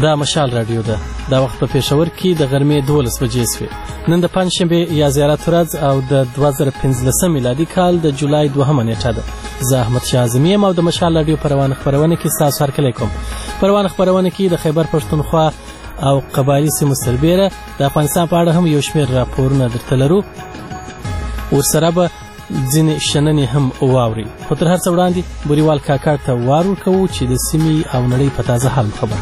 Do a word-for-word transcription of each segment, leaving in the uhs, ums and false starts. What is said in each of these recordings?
دا مشال رادیو ده. دا وخت په پېښور کې د غرمې دولس بجې شوې. نن د پنجشنبې یا زیارت ورځ او د دوه زره پنځلسم میلادي کال د جولای دوهمه نیټه ده. زه احمد شاه اعظمي یم او د مشال رادیو په روانه خپرونه کې ستاسو هرکلی کوم. په روانه خپرونه کې د خیبر پښتونخوا او قبایلي سیمو سربیره د افغانستان په اړه هم یو شمېر راپورونه درته لرو. ورسره به ځینې شننې هم واوري. خو تر هر څه وړاندې بوریوال کاکا ته وار ورکوو چې د سیمې او نړۍ په تازه حال خبر.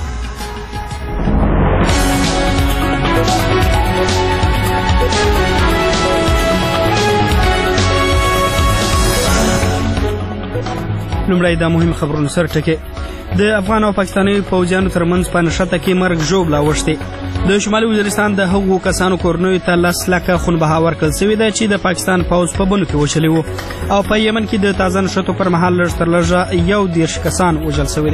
لومړی دا مهم خبرونه سر ټکي. د افغان او پاکستاني پوځیانو ترمنځ په نښته کې مرګ ژوبله اوښتې. د شمالي وزیرستان د هغو کسانو کورنیو ته لس لکه خونبها ورکړل شوې ده چې د پاکستان پوځ په بنو کې وچلي وو او په یمن کې د تازه نښتو پر مهال لږ تر لږه یو دېرش کسان وژل شوي دي.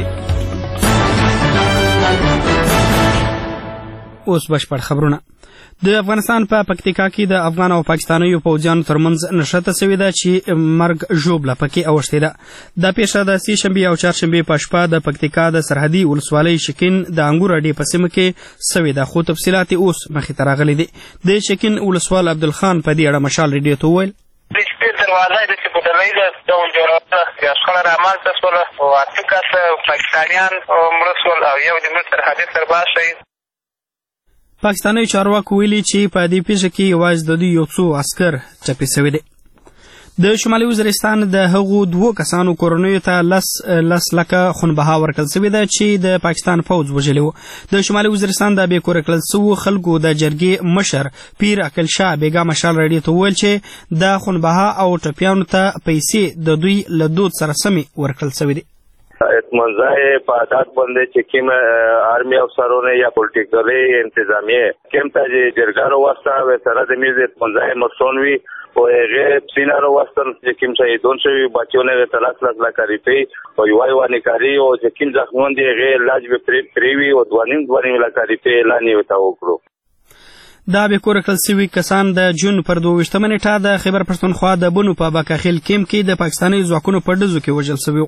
اوس بشپړ خبرونه. د افغانستان په پکتیکا کې د افغان او پاکستانیو پوځیانو ترمنځ نښته شوې ده چې مرګ ژوبله پکې اوښتې ده. دا پیښه د سې شنبې او چهارشنبې په شپه د پکتیکا د سرحدي ولسوالۍ شکین د انګور اډې په سیمه کې شوې ده، خو تفصیلات اوس مخې ته راغلي دي. د شکین ولسوال عبدالخان په دې اړه مشال ریډیو ته وویل: د شپې دروازه یې داسې په ډلۍ ده ډول جوړوله، بیا شخړه رامنځته شوله او اته کسه پاکستانیان مړه شول او یو د ملک سرحدي سرباز شهید. پاکستاني چارواکو ویلي چې په دې پیښه کې یوازې د دوی یو څو عسکر ټپي شوي دي. د شمالي وزیرستان د هغو دوو کسانو کورنیو ته لس لس لکه خونبها ورکړل شوې ده چې د پاکستان پوځ وژلي وو. د شمالي وزیرستان د بې کوره کړل شوو خلکو د جرګې مشر پیر اکل شاه بیګا مشال راډیو ته وویل چې د خونبها او ټپیانو ته پیسې د دوی له دود سره سمې ورکړل شوې دي. اطمنزای په عادت باندې چې کوم آرمي افسرونه یا پولیټیکلي انتظامیه کوم ته جرګانو واسطه و سره د میز اطمنزای مسون وی او هغه سینارو واسطه چې کوم څه دون شوی بچونه د ثلاث لاکھ لکه روپۍ او یوای وانی کاری او چې کوم ځخمون دی هغه علاج به پریوي او دوانیم دوانیم لکه روپۍ اعلان وتا وکړو. دا به کور کړل شوي کسان د جون پر دوه ویشتمه نیټه د خیبر پښتونخوا د بنو په باکاخیل کیم کې د پاکستاني ځواکونو په ډزو کې وژل شوي.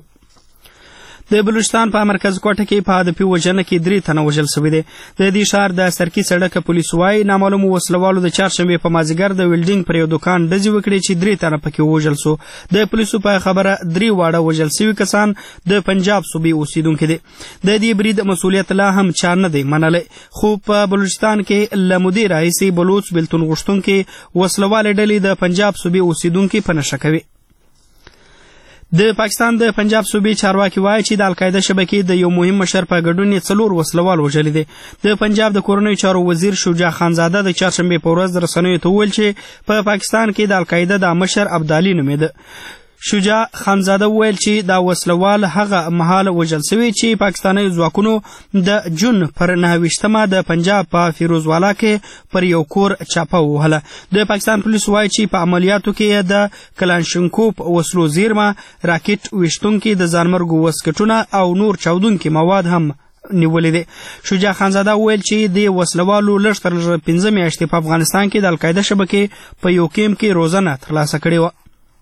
د بلوچستان په مرکز کوټه کې په هدفي وژنه کې درې تنه وژل شوي دي. د دې ښار د سرکي سړک پولیس وایي نامعلومو وسلوالو د چهارشنبې په مازدیګر د ویلډینګ پر یو دوکان ډزې وکړې چې درې تنه پکې ووژل شو. د پولیسو په خبره درې واړه وژل شوي کسان د پنجاب صوبې اوسیدونکي دي. د دې برید مسؤلیت لا هم چا نه دی منلی، خو په بلوچستان کې له مودې راهیسې بلوچ بېلتون غوښتونکي وسلوالې ډلې د پنجاب صوبې اوسیدونکي په نښه کوي. د پاکستان د پنجاب صوبې چارواکي وایي چې د القاعده شبکې د یو مهم مشر په ګډون یې څلور وسلوال وژلي دي. د پنجاب د کورنیو چارو وزیر شجاع خانزاده د چهارشنبې په ورځ د رسنیو ته وویل چې په پاکستان کې د القاعده د مشر ابدالي نومېده. شجاع خانزاده وویل چې دا وسلوال هغه مهال وژل شوی چې پاکستاني ځواکونو د جون پر نهه ویشتمه د پنجاب په فیروزوالا کې پر یو کور چاپه ووهله. د پاکستان پولیس وایي چې په عملیاتو کې د کلاشینکوف وسلو زیرمه، راکټ ویشتونکي، د ځانمرګو وسکټونه او نور چاودونکي مواد هم نیولې دي. شجاع خانزاده وویل چې د وسلوالو لږ تر لږه پنځه میاشتې په افغانستان کې د القاعده شبکې په یو کیمپ کې روزنه ترلاسه کړې وه.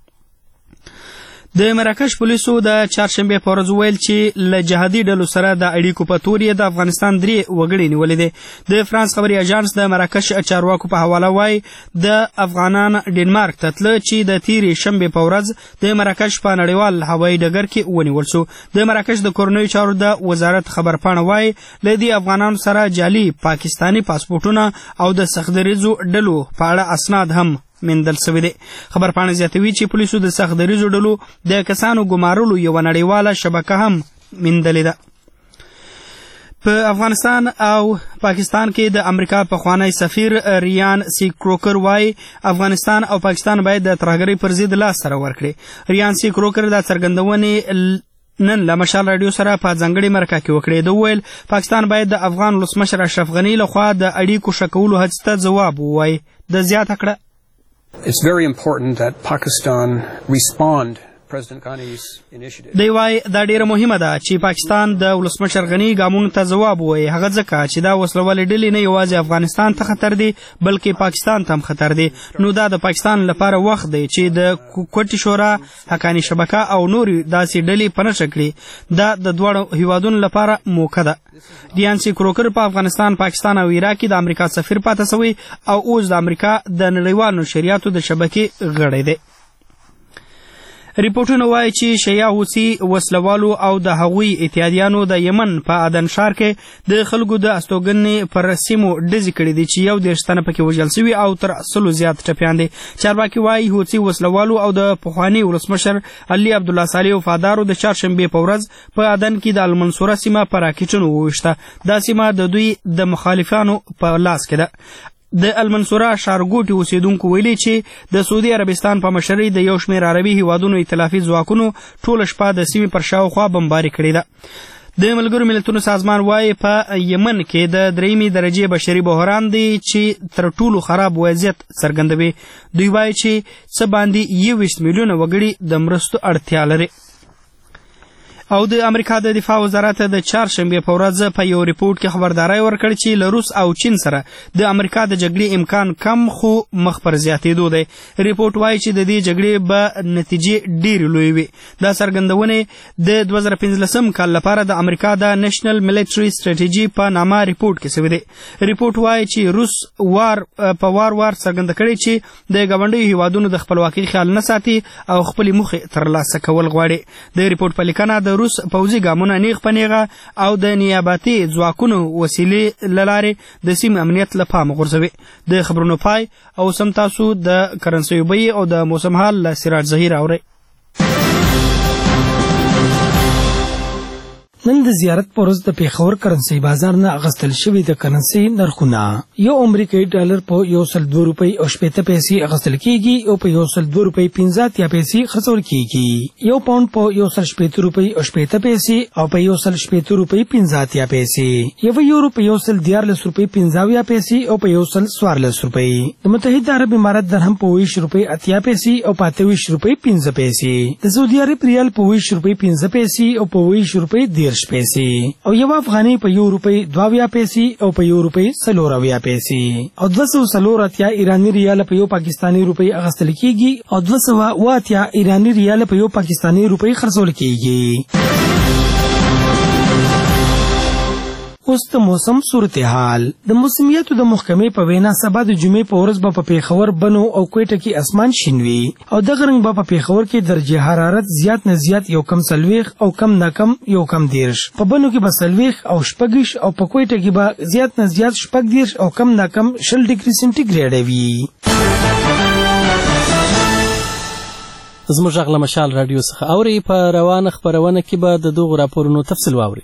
د مراکش پولیسو د چهارشنبې په ورځ وویل چې له جهادي ډلو سره د اړیکو په تور یې د افغانستان درې وګړي نیولي دي. د فرانس خبري اژانس د مراکش چارواکو په حواله وایي د افغانان ډنمارک ته تله چې د تېرې شنبې په ورځ د مراکش په نړیوال هوایي ډګر کې ونیول شو. د مراکش د کورنیو چارو د وزارت خبرپاڼه وایي له دې افغانانو سره جعلي پاکستاني پاسپورټونه او د سختدریځو ډلو په اړه اسناد هم مندل شوي دي. خبرپاڼه زیاتوي چې پولیسو د سختدریځو ډلو د کسانو ګمارلو یوه نړیواله شبکه هم مندلې ده. په افغانستان او پاکستان کې د امریکا پخوانی سفیر ریان سی کروکر وایي افغانستان او پاکستان باید د ترهګرۍ پر ضد لاس سره ورکړي. ریان سی کروکر دا څرګندونې نن له مشال راډیو سره په ځانګړې مرکه کې وکړې. د وویل پاکستان باید د افغان ولسمشر اشرف غني لخوا د اړیکو ښه کولو هڅې ته ځواب ووایي. د زیاته کړه It's very important that Pakistan respond دی وای دا ډیره مهمه ده چې پاکستان د ولسمشر غنی ګامونو ته ځواب ووایي، هغه ځکه چې دا وسلوالې ډلې نه یوازې افغانستان ته خطر دی بلکې پاکستان ته هم خطر دی. نو دا د پاکستان لپاره وخت دی چې د کوټي شورا، حقانی شبکه او نورې داسې ډلې په نښه کړي. دا د دواړو هیوادونو لپاره موقع ده. ډیانسي کروکر په افغانستان، پاکستان او عراق کې د امریکا سفیر پاتې شوی او اوس د امریکا د نړیوالو نشریاتو د شبکې غړی دی. ریپورټونه وایي چې شیعه حوثي وسلوالو او د هغوی اتحادیانو د یمن په عدن ښار کې د خلکو د استوګنې پر سیمو ډزې کړي دي چې یو دېرش تنه پکې وژل سوي او تر سلو زیات ټپیان دي. چارواکي وایي حوثي وسلوالو او د پخواني ولسمشر علي عبدالله صالح وفادارو د چهارشنبې په ورځ په عدن کې د المنصوره سیمه په راکټونو وویشته. دا سیمه د دوی د مخالفانو په لاس کې ده. د المنصوره ښارګوټي اوسیدونکو ویلي چې د سعودي عربستان په مشرۍ د یو شمېر عربي هیوادونو ائتلافي ځواکونو ټوله شپه د سیمې پر شاوخوا بمباري کړې ده. د ملګرو ملتونو سازمان وایي په یمن کې د درېیمې درجې بشري بحران دی چې تر ټولو خراب وضعیت څرګندوي. دوی وایي چې څه باندې یوویشت میلیونه وګړي د مرستو اړتیا لري. او د امریکا د دفاع وزارت د چهارشنبې په ورځ په یو ریپورټ کې خبرداری ورکړ چې له روس او چین سره د امریکا د جګړې امکان کم خو مخ پر زیاتېدو دی. ریپورټ وایي چې د دې جګړې به نتیجې ډېرې لویې وي. دا څرګندونې د دوه زره پنځلسم کال لپاره د امریکا د نیشنل ملیټري سټریټیجي په نامه ریپورټ کې شوی دی. ریپورټ وایي چې روس وار په وار وار څرګنده کړې چې د ګاونډیو هیوادونو د خپلواکۍ خیال نه ساتي او خپلې موخې ترلاسه کول غواړي. د ریپورټ په لیکنه د روس پوځي ګامونه نیغ په نیغه او د نیابتي ځواکونو وسیلې له لارې د سیمې امنیت له پامه غورځوي. د خبرونو پای او سم تاسو د کرنسیو بیې او د موسم حال له سراج ظهیر اورئ. نن د زیارت پر ورځ د پیښور کرنسي بازار نه اغستل شوي د کرنسي نرخونه یو امریکایي ډالر په یو سل دوه روپۍ او شپېته پیسې اغستل کیږي او په یو سل دوه روپۍ پنځه اتیا پیسې خرڅول کیږي. یو پاونډ په یو سل شپېته روپۍ او شپېته پیسې او په یو سل شپېته روپۍ پنځه اتیا پیسې. یو یورو په یو سل دیارلس روپۍ پنځه اویا پیسې او په یو سل څوارلس روپۍ. د متحده عرب امارات درهم په اوویشت روپۍ اتیا پیسې او په اته ویشت روپۍ پنځه پیسې. د سعودي عرب ریال په اوویشت روپۍ پنځه پیسې او په اوویشت روپۍ دیرش پیسې او یو افغاني په یو روپۍ دوه اویا پیسې او په یو روپۍ څلور اویا پیسې او دوه سوه څلور اتیا ایراني ریال په یو پاکستاني روپۍ اغستل کیږي او دوه سوه اوه اتیا ایراني ریال په یو پاکستاني روپۍ خرڅول کیږي. اوس د موسم صورتحال. د موسمیاتو د محکمې په وینا سبا د جمعې په ورځ به په پیښور، بنو او کوټه کې اسمان شین وي او دغه رنګ به په پیښور کې درجه حرارت زیات نه زیات یو کم څلوېښت او کم نه کم یو کم دیرش، په بنو کې به څلوېښت او شپږ او په کوټه کې به زیات نه زیات شپږ دیرش او کم نه کم شل ډګري سنټیګریډ وي. زموږ غږ له مشال راډیو څخه اوري. په روانه خپرونه کې به د دغو راپورونو تفصیل واوري.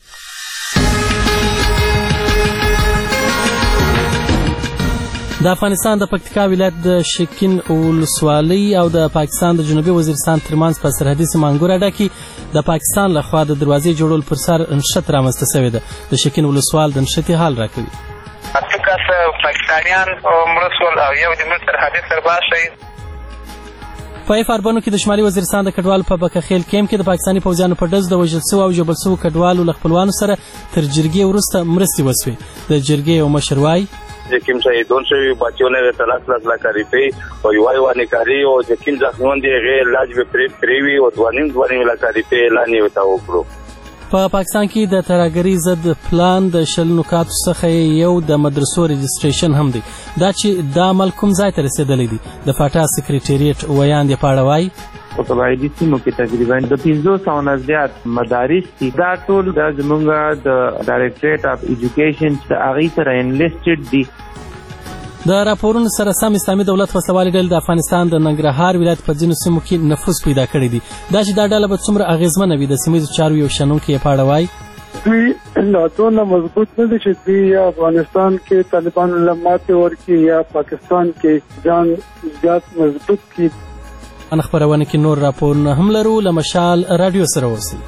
د افغانستان د پکتیکا ولایت د شکین ولسوالۍ او د پاکستان د جنوبي وزیرستان ترمنځ په سرحدي سیمه انګور اډه کې د پاکستان لخوا د دروازې جوړول پر سر نښت رامنځته شوې ده. د شکین ولسوال د نښتې حال راکوي. اته کسه پاکستانیان مړه شول او یو د ملک سرحدي سرباز شهید. په اف اربنو کې د شمالي وزیرستان د کډوالو په بکخیل کیمپ کې د پاکستاني پوځیانو په ډز د وژل شوو او ژوبل شوو کډوالو له خپلوانو سره تر جرګې وروسته مرستې وسوې. د جرګې یو مشر وایي یکیم شهیدون شوی بچیوں نے ثلاث لاکھ لاکھ روپے او یو وای کاری او یکیم ځخمون دی غیر علاج به پری پریوی او دوانیم دوانیم لاکھ روپے لانی وتا وکړو. په پاکستان کې د ترهګرۍ ضد پلان د شل نکاتو څخه یو د مدرسو رجسټریشن هم دی. دا چې دا عمل کوم ځای ته رسېدلی دی د فاټا سکریټریټ ویاند یې پاړه وایي په قبایلي سیمو کې تقریبا د پنځو سوو نه زیات مدارس دي. دا ټول د زموږ د ډایرکټریټ اف ایجوکیشن د هغې سره انلیسټډ دي. د راپورونو سره سم اسلامي دولت وسلوالې ډلې د افغانستان د ننګرهار ولایت په ځینو سیمو کې نفوذ پیدا کړی دی. دا چې دا ډله به څومره اغېزمنه وي د سیمهییزو چارو یو شنونکی یې پاړه وایي دوی لا څونه مضبوط نه دي چې دوی یا افغانستان کې طالبانو له ماتې ورکړي یا پاکستان کې ځان زیات مضبوط کړي. ان خبرونه کې نور راپورونه هم لرو. له مشال راډیو سره اوسئ.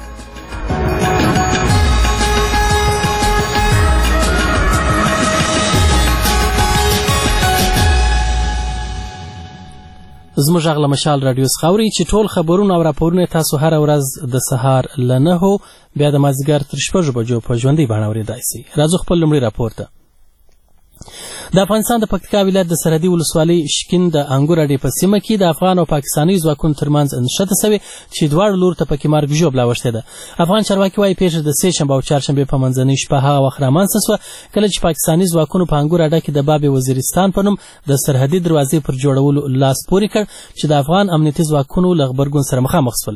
زموږ غږ له مشال راډیو څخه اورئ چې ټول خبرونه او راپورونه تاسو هره ورځ د سهار له نهو بیا د مازدیګر تر شپږو بجو په ژوندۍ بڼه اورېدای شئ. راځو خپل لومړی راپور ته. د افغانستان د پکتیکا ولایت د سرحدي ولسوالۍ شکین د انګور اډې په سیمه کې د افغان او پاکستاني ځواکونو ترمنځ نښته سوې چې دواړو لورو ته پکې مرګ ژوبله اوښتې ده. افغان چارواکي وایي پیښه د سې شنبه او چهارشنبې په منځنۍ شپه هغه وخت رامنځته سوه کله چې پاکستاني ځواکونو په انګور اډه کې د باب وزیرستان په نوم د سرحدي دروازې پر جوړولو لاس پورې کړ چې د افغان امنیتي ځواکونو له غبرګون سره مخامخ شول.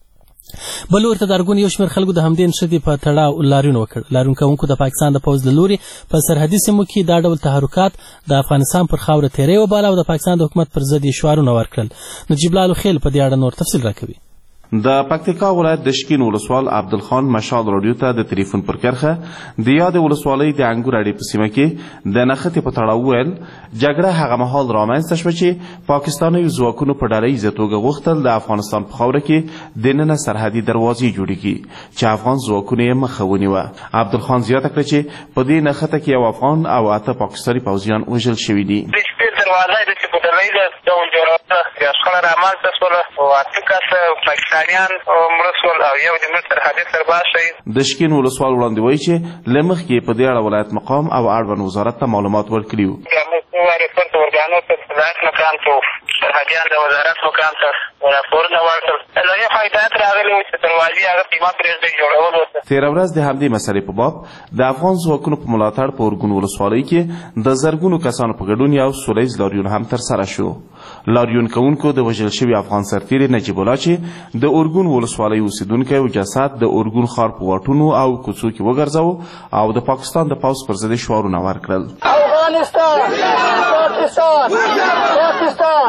بل ورته د ارګون یو شمېر خلکو د همدې نښتې په تړاو لاریون وکړ. لاریون کوونکو د پاکستان د پوځ له لوري په سرحدي سیمو کې دا ډول تحرکات د افغانستان پر خاوره تیری وباله او د پاکستان د حکومت پر ضد یې شعارونه ورکړل. نجیب لالو خیل په دې اړه نور تفصیل راکوي. د پکتیکا ولایت د شکین ولسوال عبدالخان مشال راډیو ته د تلیفون پر کرخه د یاد ولسوالۍ د انګور اډې په سیمه کې د نښتې په تړاو وویل جګړه هغه مهال رامنځته شوه چې پاکستاني ځواکونو په ډله ییزه توګه غوښتل د افغانستان په خاوره کې دننه سرحدي دروازې جوړې کړي چې افغان ځواکونو یې مخه ونیوه. عبدالخان زیاته کړه چې په دې نښته کې یو افغان او اته پاکستاني پوځیان وژل شوي دي. دروازه د چې په ډله ییزه ډول جوړوله بیا شخړه رامنځته شوله او اته کسه پاکستانیان مړه شول او یو د ملک سرحدي سرباز شهید. د شکین ولسوال وړاندې وایي چې له مخکې په دې اړه ولایت مقام او اړوند وزارت ته معلومات ورکړي وو. ریپورت ورګانو ته ولایت مقام ته سرحدیان د وزارت مقام ته راپورونه ورکړل. له هغې خوا هدایت راغلی و چې دروازې هغه بیمه پرېږدئ جوړول ورته. تېره ورځ د همدې مسلې په باب د افغان ځواکونو په ملاتړ په ارګون ولسوالۍ کې د زرګونو کسانو په ګډون یو سوله ییز لاریون هم ترسره شو. لاریون کوونکو د وژل شوي افغان سرتیري نجیب الله چې د ارګون ولسوالۍ اوسېدونکی و جسد د ارګون ښار په واټونو او کوڅو کې وګرځاوه او د پاکستان د پوځ پر ضد شعارونه ورکړل. افغانستان پاکستان پاکستان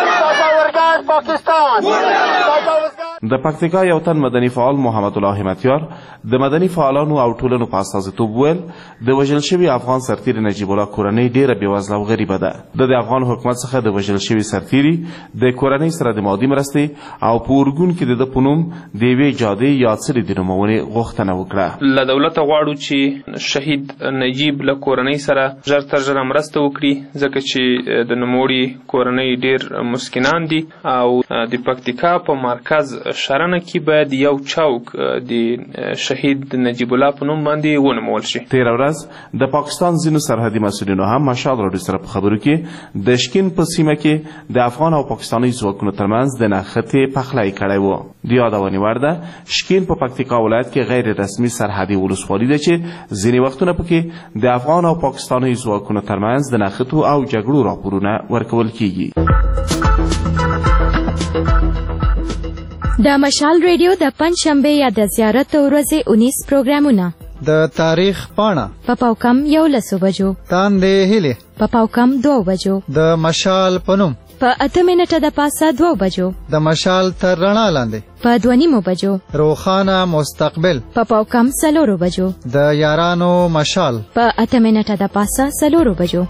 پاکستان. د پکتیکا یو تن مدني فعال محمد الله همتیار د مدني فعالانو او ټولنو په استازیتوب ویل د وژل شوي افغان سرتیري نجیب الله کورنۍ ډیره بېوزله او غریبه ده. د د افغان حکومت څخه د وژل شوي سرتیري د کورنۍ سره د مادي مرستې او په ارګون کې د ده په نوم د یوې جادې یا څلي د نومونې غوښتنه وکړه. له دولته غواړو چې شهید نجیب له کورنۍ سره ژر تر ژره مرسته وکړي ځکه چې د نوموړي کورنۍ ډیر مسکینان دي او د پکتیکا په مرکز شرنه کې باید یو چوک د شهید نجیب الله په نوم باندې ونومول شي. تېره ورځ د پاکستان ځینو سرحدي مسؤلینو هم مشال راډیو سره په خبرو کې د شکین په سیمه کې د افغان او پاکستاني ځواکونو ترمنځ د نښتې پخلی کړی و. د یادونې وړ ده شکین په پکتیکا ولایت کې غیر رسمي سرحدي ولسوالي ده چې ځینې وختونه پکې د افغان او پاکستاني ځواکونو ترمنځ د نښتو او جګړو راپورونه ورکول کیږي. د مشال ریډیو د پنجشنبې یا د زیارت ورځې اونیس پروګرامونه د تاریخ پاڼه په پاوکم یولسو بجو تاندې هیلې په پاوکم دوه بجو د مشال پنوم په اته منټه د پاسه دوه بجو د مشال تر رڼا لاندې په دوه نیمو بجو روښانه مستقبل په پاوکم څلورو بجو د یارانو مشال په اته منټه د پاسه څلورو بجو.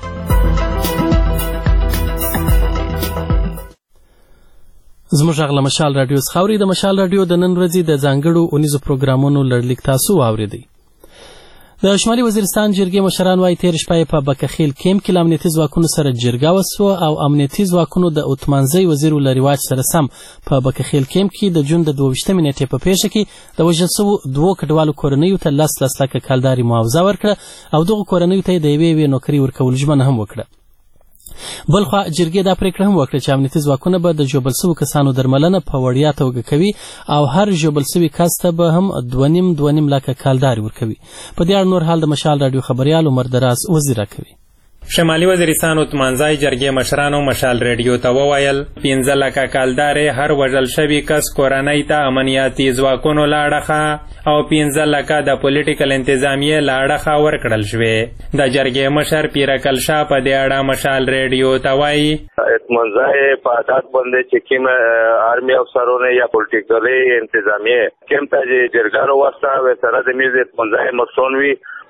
زموږ غږ له مشال راډیو څخه اورئ. د مشال راډیو د نن ورځې د ځانګړو اونیزو پروګرامونو لړلیک تاسو واورېدئ. د شمالي وزیرستان جرګې مشران وایي تېره شپه یې په بکخیل کیمپ کې له امنیتي ځواکونو سره جرګه وسوه او امنیتي ځواکونو د اتمانزۍ وزیر له رواج سره سم په بکخیل کیمپ کې د جون د دوه ویشتمې نېټې په پیښه کې د وژل شوو دوو کډوالو کورنیو ته لس لس لکه کلدارې معاوضه ورکړه او دغو کورنیو ته یې د یوې یوې نوکري ورکولو ژمنه هم وکړه. بلخوا جرګې دا پریکړه هم وکړه چې امنیتي ځواکونه به د ژوبل شوو کسانو درملنه په وړیا توګه کوي او هر ژوبل شوي کس ته به هم دوه نیم دوه نیم لکه کالدارې ورکوي. په دې اړه نور حال د مشال راډیو خبریال عمر دراز وزیر راکوي. شمالي وزیرستان اتمانځای جرګې مشرانو مشال ریډیو ته وویل پنځه لکه کالدارې هر وژل شوي کس کورنۍ ته امنیتي ځواکونو له اړخه او پنځه لکه د پولیټیکل انتظامیې له اړخه ورکړل شوې. د جرګې مشر پیرکل شاه په دې اړه مشال ریډیو ته وایي اتمانځای په عادت باندې چې کوم آرمي افسرونه یا پولیټیکلي انتظامیې کوم ته چې جرګه راوسته و سره د میز اتمانځای مسؤل وي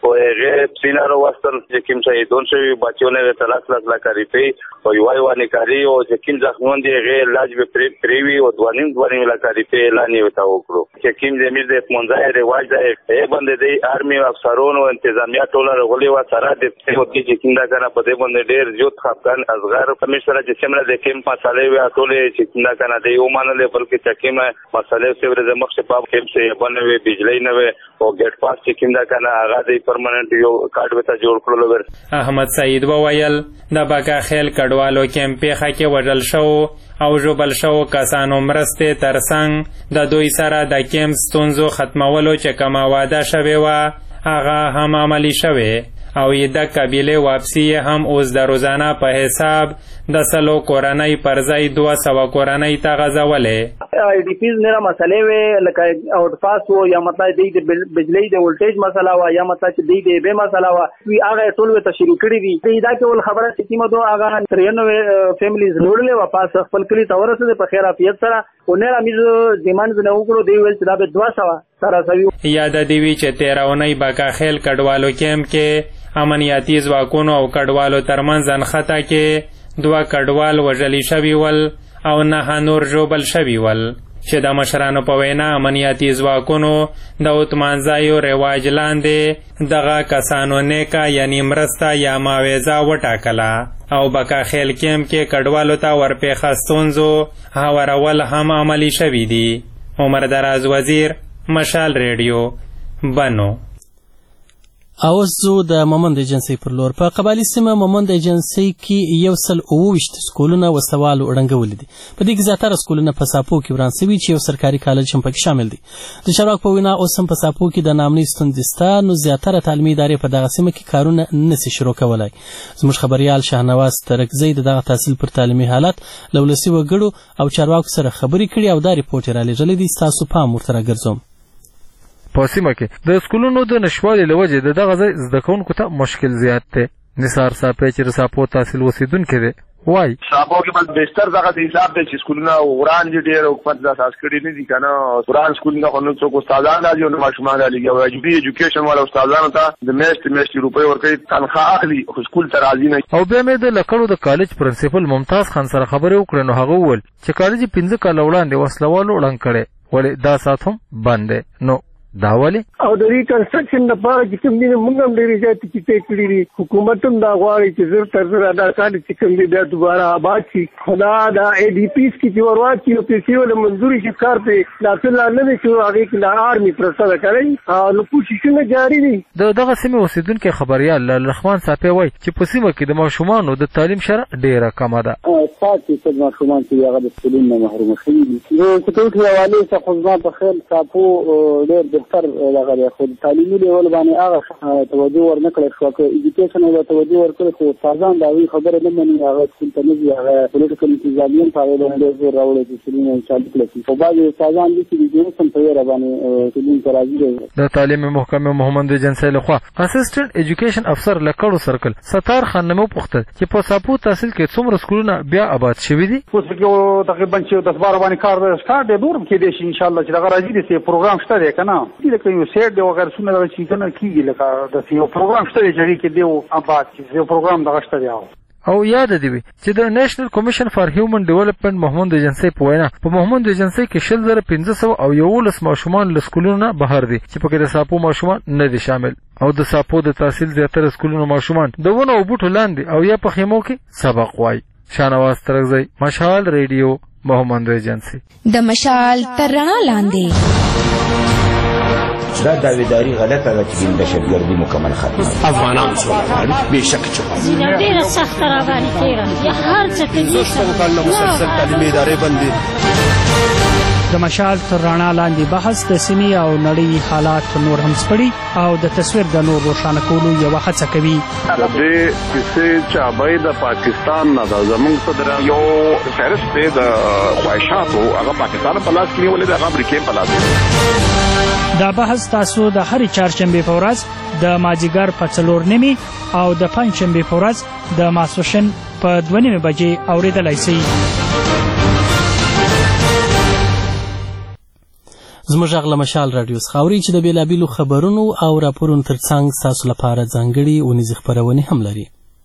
و هغه سینا رو وستل چې کوم شهیدون شوي بچونه یې تلاش لاس لا کوي په یو وای کاری او چې کوم زخمون دي هغه علاج به پریوي او دوانیم دوانیم لا کوي په اعلان یې وتا وکړو چې کوم د امیر د منځای رواج دی یې باندې د آرمي افسرونو انتظامیه ټوله غولي و سره د پوتې چې څنګه کنه په دې باندې ډېر زیات خپګان ازغار کمشنر چې څنګه د کوم مسالې وی ټوله چې څنګه کنه د یو مانلې بلکې چې کومه مسالې سره د مخ په کوم څه باندې بجلی نه وي او ګټ پاس چې څنګه کنه هغه د پرمننت یو کارت وته جوړ کړل ور احمد سعید وویل د باکا خیل کډوالو کیمپې خکه وژل شو او ژوبل شو کسانو مرسته ترڅنګ د دوی سره د کیمپ ستونزو ختمولو چې کومه وعده شوې وه هغه هم عملي شوې او د قبیلې واپسي هم اوس د روزانه په حساب د سلو کورنۍ پر ځای دوه سوه کورنۍ ته غځولې آی ډي پیز میرا مسئلې وې لکه آؤٹ پاس و یا مطلب دی د بجلی د ولټیج مسله وا یا مطلب چې دی د به مسله وا وی هغه ټول ته شروع کړی دي دا کې ول خبره چې کیمه دوه هغه ترنوي فیملیز لوړلې واپس خپل کلی ته ورسېده په خیر عافیت سره او نه رامیز ډیماند نه وکړو دی ویل چې دا به دوه سوه سره سوي یاد دی وی چې تیراونۍ باکا خیل کډوالو کیمپ کې امنیاتي ځواکونو او کډوالو ترمنځ انخته کې دوه کډوال وژلي شوي ول او نه نور ژوبل شوي ول چې د مشرانو په وینا امنیاتي ځواکونو د اتمانځایو رواج لاندې دغه کسانو نیکه یعنی مرسته یا معاوضه وټاکله او باکا خیل کیمپ کې کډوالو ته ورپېښه ستونزو هوارول هم عملي شوي دي. عمر دراز وزیر، مشال ریډیو، بنو. اوس زو د مومند ایجنسی پر لور په قبایلي سیمه مومند ایجنسی کې یو سل اوویشت سکولونه وسوالو ړنګولي دي. په دې کې زیاتره سکولونه په ساپو کې وران سوي چې یو سرکاري کالج هم پکې شامل دي. د چارواکو په وینا اوس هم په ساپو کې د نامنۍ ستونزې سته، نو زیاتره تعلیمي ادارې په دغه سیمه کې کارونه نسي شروع کولی. زموږ خبریال شاهنواز ترکزی د دغه تحصیل پر تعلیمي حالت له ولسي وګړو او چارواکو سره خبرې کړي او دا ریپورټ یې رالیږلی دی. ستاسو پام ورته راګرځوم. په سیمه کې د سکولونو د نشوالي له وجې د دغه ځای زده کوونکو ته مشکل زیات دی. نثار صاحب چې د ساپو تحصیل اوسېدونکی دی وایي ساپو کې بس بهتر دغه حساب دی چې سکولونه وران دي، ډېر حکومت دا اساس کړي نه دي که نه وران سکولونه خو نو څوک استادان راځي او نه ماشومان رالیږي او اجبي ایجوکیشن والا استادانو ته د میاشتې میاشتې روپۍ ورکوي، تنخواه اخلي خو سکول ته راځي نه. او بیا مې د لکړو د کالج پرنسپل ممتاز خان سره خبرې وکړې نو هغه وویل چې کالج یې پنځه کاله وړاندې وسلوالو ړنګ کړی، ولې دا ساعت هم بند دی. نو دا ولې او د ریکنسټرکشن لپاره چې کوم دي موږ هم ډېرې زیاتې کیسې کړي دي. حکومت هم دا غواړي چې زر تر زر دا کار چې کوم دي بیا دوباره آباد شي. خو دا د اے ډي پیز کې چې ور واچي نو پیسې ولې منظوري شي کار پرې داخل نه دی شو هغې کې د آرمي پرسته ده کوي نو کوششونه جاري دي. د دغه سیمې اوسېدونکی خبریال لالرحمان صاحب وایي چې په سیمه کې د ماشومانو د تعلیم شرح ډېره کمه ده. سات فیصد ماشومان چې هغه د سکولونو نه محرومه شوي دي. د سکوټ حوالې څخه خو زما په خیال ساپو ډېر بهتر دغه دی، خو تعلیمي لیول باندې هغه توجه ورنه کړی شوه. که ایجوکیشن ته توجه ورکړی خو استادان د هغوی خبره نه مني، هغه سکول ته نه ځي، هغه پولیټیکل انتظامیه هم په هغې باندې ډېر زور راوړی چې سکولونه چالو کړی شي. خو بعضې استادان دي چې د اوس هم په ویره باندې سکولونو ته راځي دي. د تعلیم محکمې مومند ایجنسۍ لخوا اسسټنټ ایجوکیشن افسر لکړو سرکل ستار خان نه مې وپوښتل چې په ساپو تحصیل کې څومره سکولونه بیا آباد شوي دي. اوس پکې تقریبا چې دس باره باندې کار سټارټ دی، نور هم کېدی شي انشاءالله چې دغه راځي داسې پروګرام شته دی که نه لکه یو سیټ دی وغیره څومره دغه چې که نه کېږي لکه داسې یو پروګرام شته دی چې هغې کې دی آباد چې یو پروګرام دغه شته دی. او یاد دی وي چې د نیشنل کمیشن فار هیومن ډیولپمنٹ مومند ایجنسۍ په وینا په مومند ایجنسۍ کې شل زره پنځه سوه او یولس ماشومان له سکولونو نه بهر دي چې پکې د ساپو ماشومان نه دي شامل. او د ساپو د تحصیل زیاتره سکولونو ماشومان د ونو او بوټو لاندې او یا په خیمو کې سبق وایي. شاهنواز ترکزی، مشال ریډیو، مومند ایجنسۍ. د مشال تر رڼا لاندې دا داویداری غلطه ده چې دهشتګردي مکمل ختمه افغانان سوله غواړي بېشکه چې ډېره سخته راباندې تېره یا هر څه ته شپږ کلونه مسلسل تعلیمي ادارې بندې. د مشال تر رڼا لاندې بحث د سیمې او نړۍ حالات نور هم سپړي او د تصویر د نور روښانه کولو یوه هڅه کوي. د دې کیسې چابۍ د پاکستان نه ده، زموږ صدر یو فهرست دی د خواهشاتو، هغه پاکستان په لاس کې نیولې ده، هغه امریکې په لاس کې. دا بحث تاسو د هرې چهارشنبې په ورځ د مازدیګر په څلور نیمې او د پنجشنبې په ورځ د ماسپښین په دوه نیمې بجې اورېدلی شئ. زموږ غږ له مشال راډیو څخه اورئ چې د بېلابېلو خبرونو او راپورونو ترڅنګ ستاسو لپاره ځانګړي اونیزې خپرونې هم لري.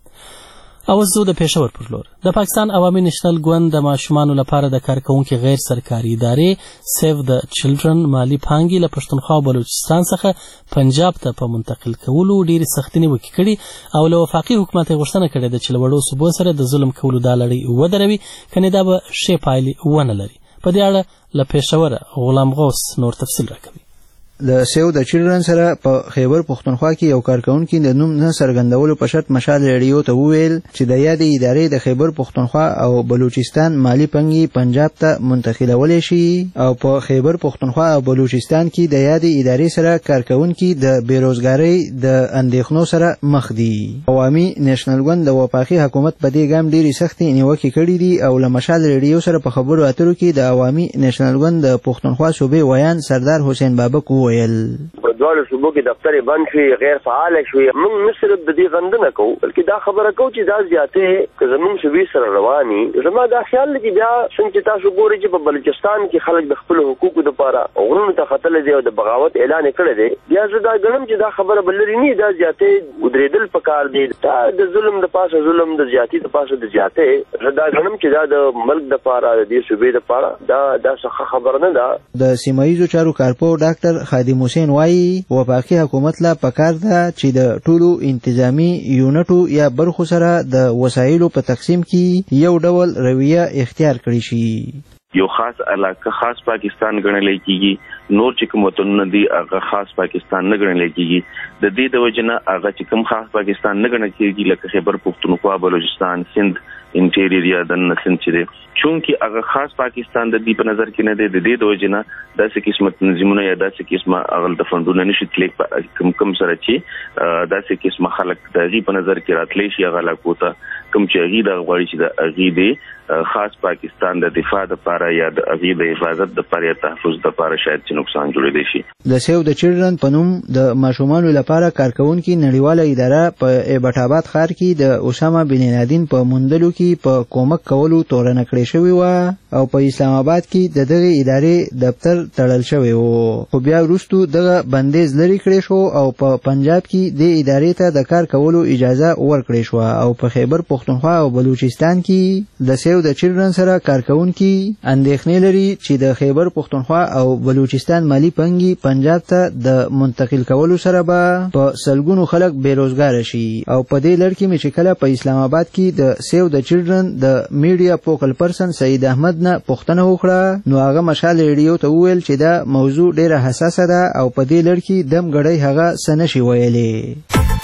او زه د پېښور پر لور د پاکستان عوامي نېشنل ګوند د ماشومانو لپاره د کارکوونکي غیر سرکاري ادارې سیو د چلډرن مالي پانګې له پښتونخوا او بلوچستان څخه پنجاب ته په منتقل کولو ډېرې سختۍ نیوکې کړي او له وفاقي حکومت یې غوښتنه کړې ده چې له وړو صوبو سره د ظلم کولو دا لړۍ ودروي، کنې دا به ښې پایلې ونه لري. په دې اړه له پېښوره غلام غوث نور تفصیل راکوي. د سیو د چلډرن سره په خیبر پښتونخوا کې یو کارکونکي د نوم نه څرګندولو په شرط مشال ریډیو ته وویل چې د یادې ادارې د خیبر پښتونخوا او بلوچستان مالی پنګي پنجاب ته منتقلولی شي او په خیبر پښتونخوا او بلوچستان کې د یادې ادارې سره کارکونکي د بیروزګارۍ د اندېښنو سره مخ دي. عوامي نېشنل ګوند د وفاقي حکومت په دې ګام ډېرې سختې نیوکې کړې دي او له مشال ریډیو سره په خبرو اترو کې د عوامي نېشنل ګوند د پښتونخوا صوبې ویان سردار حسین بابک وویل په دواړو صوبو کې دفتر بند شوي، غیر فعال شوي. موږ نه صرف د دې غندنه کوو بلکې دا خبره کوو چې دا زیاتې که زموږ صوبې سره رواني. زما دا خیال دی چې بیا څنګه چې تاسو ګورئ چې په بلوچستان کې خلک د خپلو حقوقو دپاره غرونو ته ختلی دی او د بغاوت اعلان یې کړی دی، بیا زه دا ګڼم چې دا خبره به لرې نه دا زیاتې ودرېدل پکار دی. دا د ظلم د پاسه ظلم، د زیاتي د پاسه د زیاتې. زه دا ګڼم چې دا د ملک دپاره د دې صوبې دپاره دا دا څه خبره نه ده. د سیمه ییزو چارو کارپو ډاکټر خادم حسین وایي وفاقي حکومت لا پکار ده چې د ټولو انتظامی یونټو یا برخو سره د وسایلو په تقسیم کې یو ډول رویه اختیار کړی شي. یو خاص علاقه خاص پاکستان ګڼل کېږي، نور چې کوم وطنونه دي هغه خاص پاکستان نه ګڼل کېږي. د دې د وجه نه هغه چې کوم خاص پاکستان نه ګڼل کېږي لکه خیبر پښتونخوا، بلوچستان، سند، انټیریر یا د سند چې دی چونکې هغه خاص پاکستان د دې په نظر کې نه دی. د دې د وجه نه داسې قسمه تنظیمونه یا داسې قسمه هغه د فنډونه نشي تللی کوم کوم سره چې داسې قسمه خلک د هغې په نظر کې راتلی شي هغه علاقو ته کوم چې هغې دغه غواړي چې د هغې د خاص پاکستان د دفاع دپاره یا د هغې د حفاظت دپاره یا تحفظ دپاره شاید چې نقصان جوړېدی شي. د سیو د چلډرن په نوم د ماشومانو لپاره کارکوونکي نړیواله اداره په ایبټ آباد ښار کې د اسامه بن لادن په موندلو کې په کومک کولو تورنه کړې شوې وه او په اسلام آباد کې د دغې ادارې دفتر تړل شوی و، خو بیا وروستو دغه بندیز لرې کړی شو او په پنجاب کې دې ادارې ته د کار کولو اجازه ورکړې شوه او په خیبر پښتونخوا او بلوچستان کې د سیو د چلډرن سره کارکوونکي اندېښنې لري چې د خیبر پښتونخوا او بلوچستان مالی پنګي پنجاب ته د منتقل کولو سره به په سلګونو خلک بیروزګاره شي. او په دې لړ کې مې چې کله په اسلام آباد کې د سیو د چلډرن د میډیا فوکل پرسن سعید احمد نه پوښتنه وکړه نو هغه مشال ریډیو ته وویل چې دا موضوع ډیره حساسه ده او په دې لړ کې دم ګړی هغه څه نشي ویلی.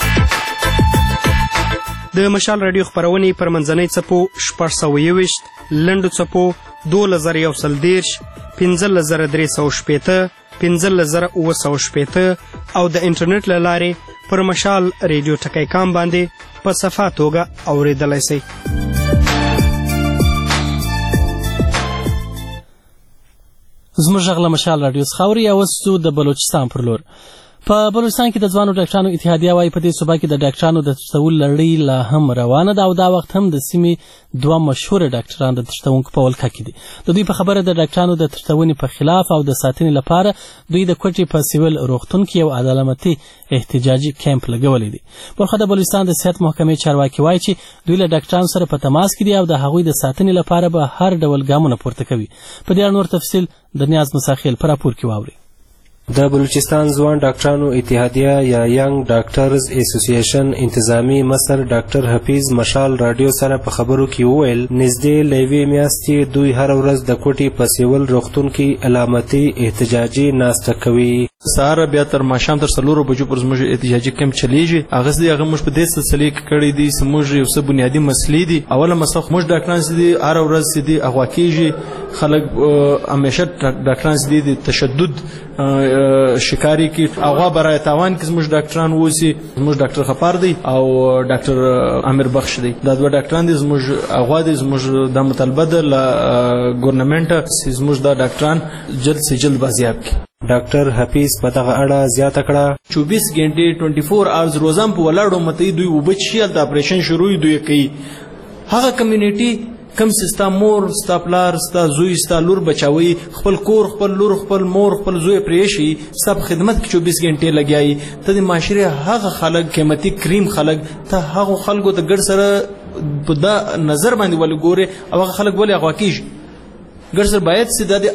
د مشال راډیو خپرونې پر منځنۍ څپو شپږ سوه یوویشت، لنډو څپو دولس زره یو سل دېرش، پنځلس زره درې سوه شپېته، پنځلس زره اووه سوه شپېته او د انټرنیټ له لارې پر مشال ریډیو ټکی کام باندې په صفا توګه اورېدلی سئ. زموږ غږ له مشال راډیو څخه اورئ. اوس ځو د بلوچستان پر لور. په بلوچستان کې د ځوانو ډاکټرانو اتحادیه وایي په دې صوبه کې د ډاکټرانو د تښتولو لړۍ لا هم روانه ده او دا وخت هم د سیمې دوه مشهوره ډاکټران د تښتونکو په ولکه کې دي. د دوی په خبره د ډاکټرانو د تښتونې په خلاف او د ساتنې لپاره دوی د کوټې په سیول روغتون کې یو عدالتي احتجاجي کیمپ لګولی دی. برخه د بلوچستان د صحت محکمې چارواکي وایي چې دوی له ډاکټرانو سره په تماس کې دي او د هغوی د ساتنې لپاره به هر ډول ګامونه پورته کوي. په دې اړه نور تفصیل د نیاز مساخیل په راپور کې واورئ. د بلوچستان ځوان ډاکټرانو اتحادیه یا ینګ ډاکټرز اسوسییشن انتظامی مصر ډاکټر حفیظ مشال راډیو سره په خبرو کې وویل نږدې له یوې میاشتې دوی هره ورځ د کوټې په سیول روغتون کې علامتي احتجاجي ناسته کوي. سهار بیا تر ماښام تر څلورو بجو پر زموږ احتجاجي کیمپ چلیږي. هغه دې هغه موږ په دې سلسله کې کړی دي چې موږ یو څه بنیادي مسلې دي. اوله مسله موږ ډاکټران چې دي هره ورځ چې دي اغوا کېږي، خلک همیشه ډاکټران چې دي د تشدد شکاري کی اغوا برای تاوان کې زموږ ډاکټران ووسی. زموږ ډاکټر خپار دی او ډاکټر امیر بخش دی. دا دوه ډاکټران دي زموږ اغوا دي. زموږ د مطالبه ده له ګورنمنټ چې زموږ د ډاکټران جلد سے جلد بازیاب کړي. ډاکټر حفیظ په دغه اړه زیاته کړه چوبیس غنټې چوبیس اورز روزان په ولاړو متي دوی وبچ شي د اپریشن شروع دوی کوي. هغه کمیونټي کم چې ستا مور ستا پلار ستا زوی ستا لور بچاوي خپل کور خپل لور خپل مور خپل زوی پرېښي ستا په خدمت کې چوبیس ګنټې لګیایي ته د معاشرې هغه خلک قیمتي کریم خلک ته هغو خلکو د ګډ سره په دا نظر باندې ولې ګورې او هغه خلک ولې اغوا کېږي ګډ سره باید چې دا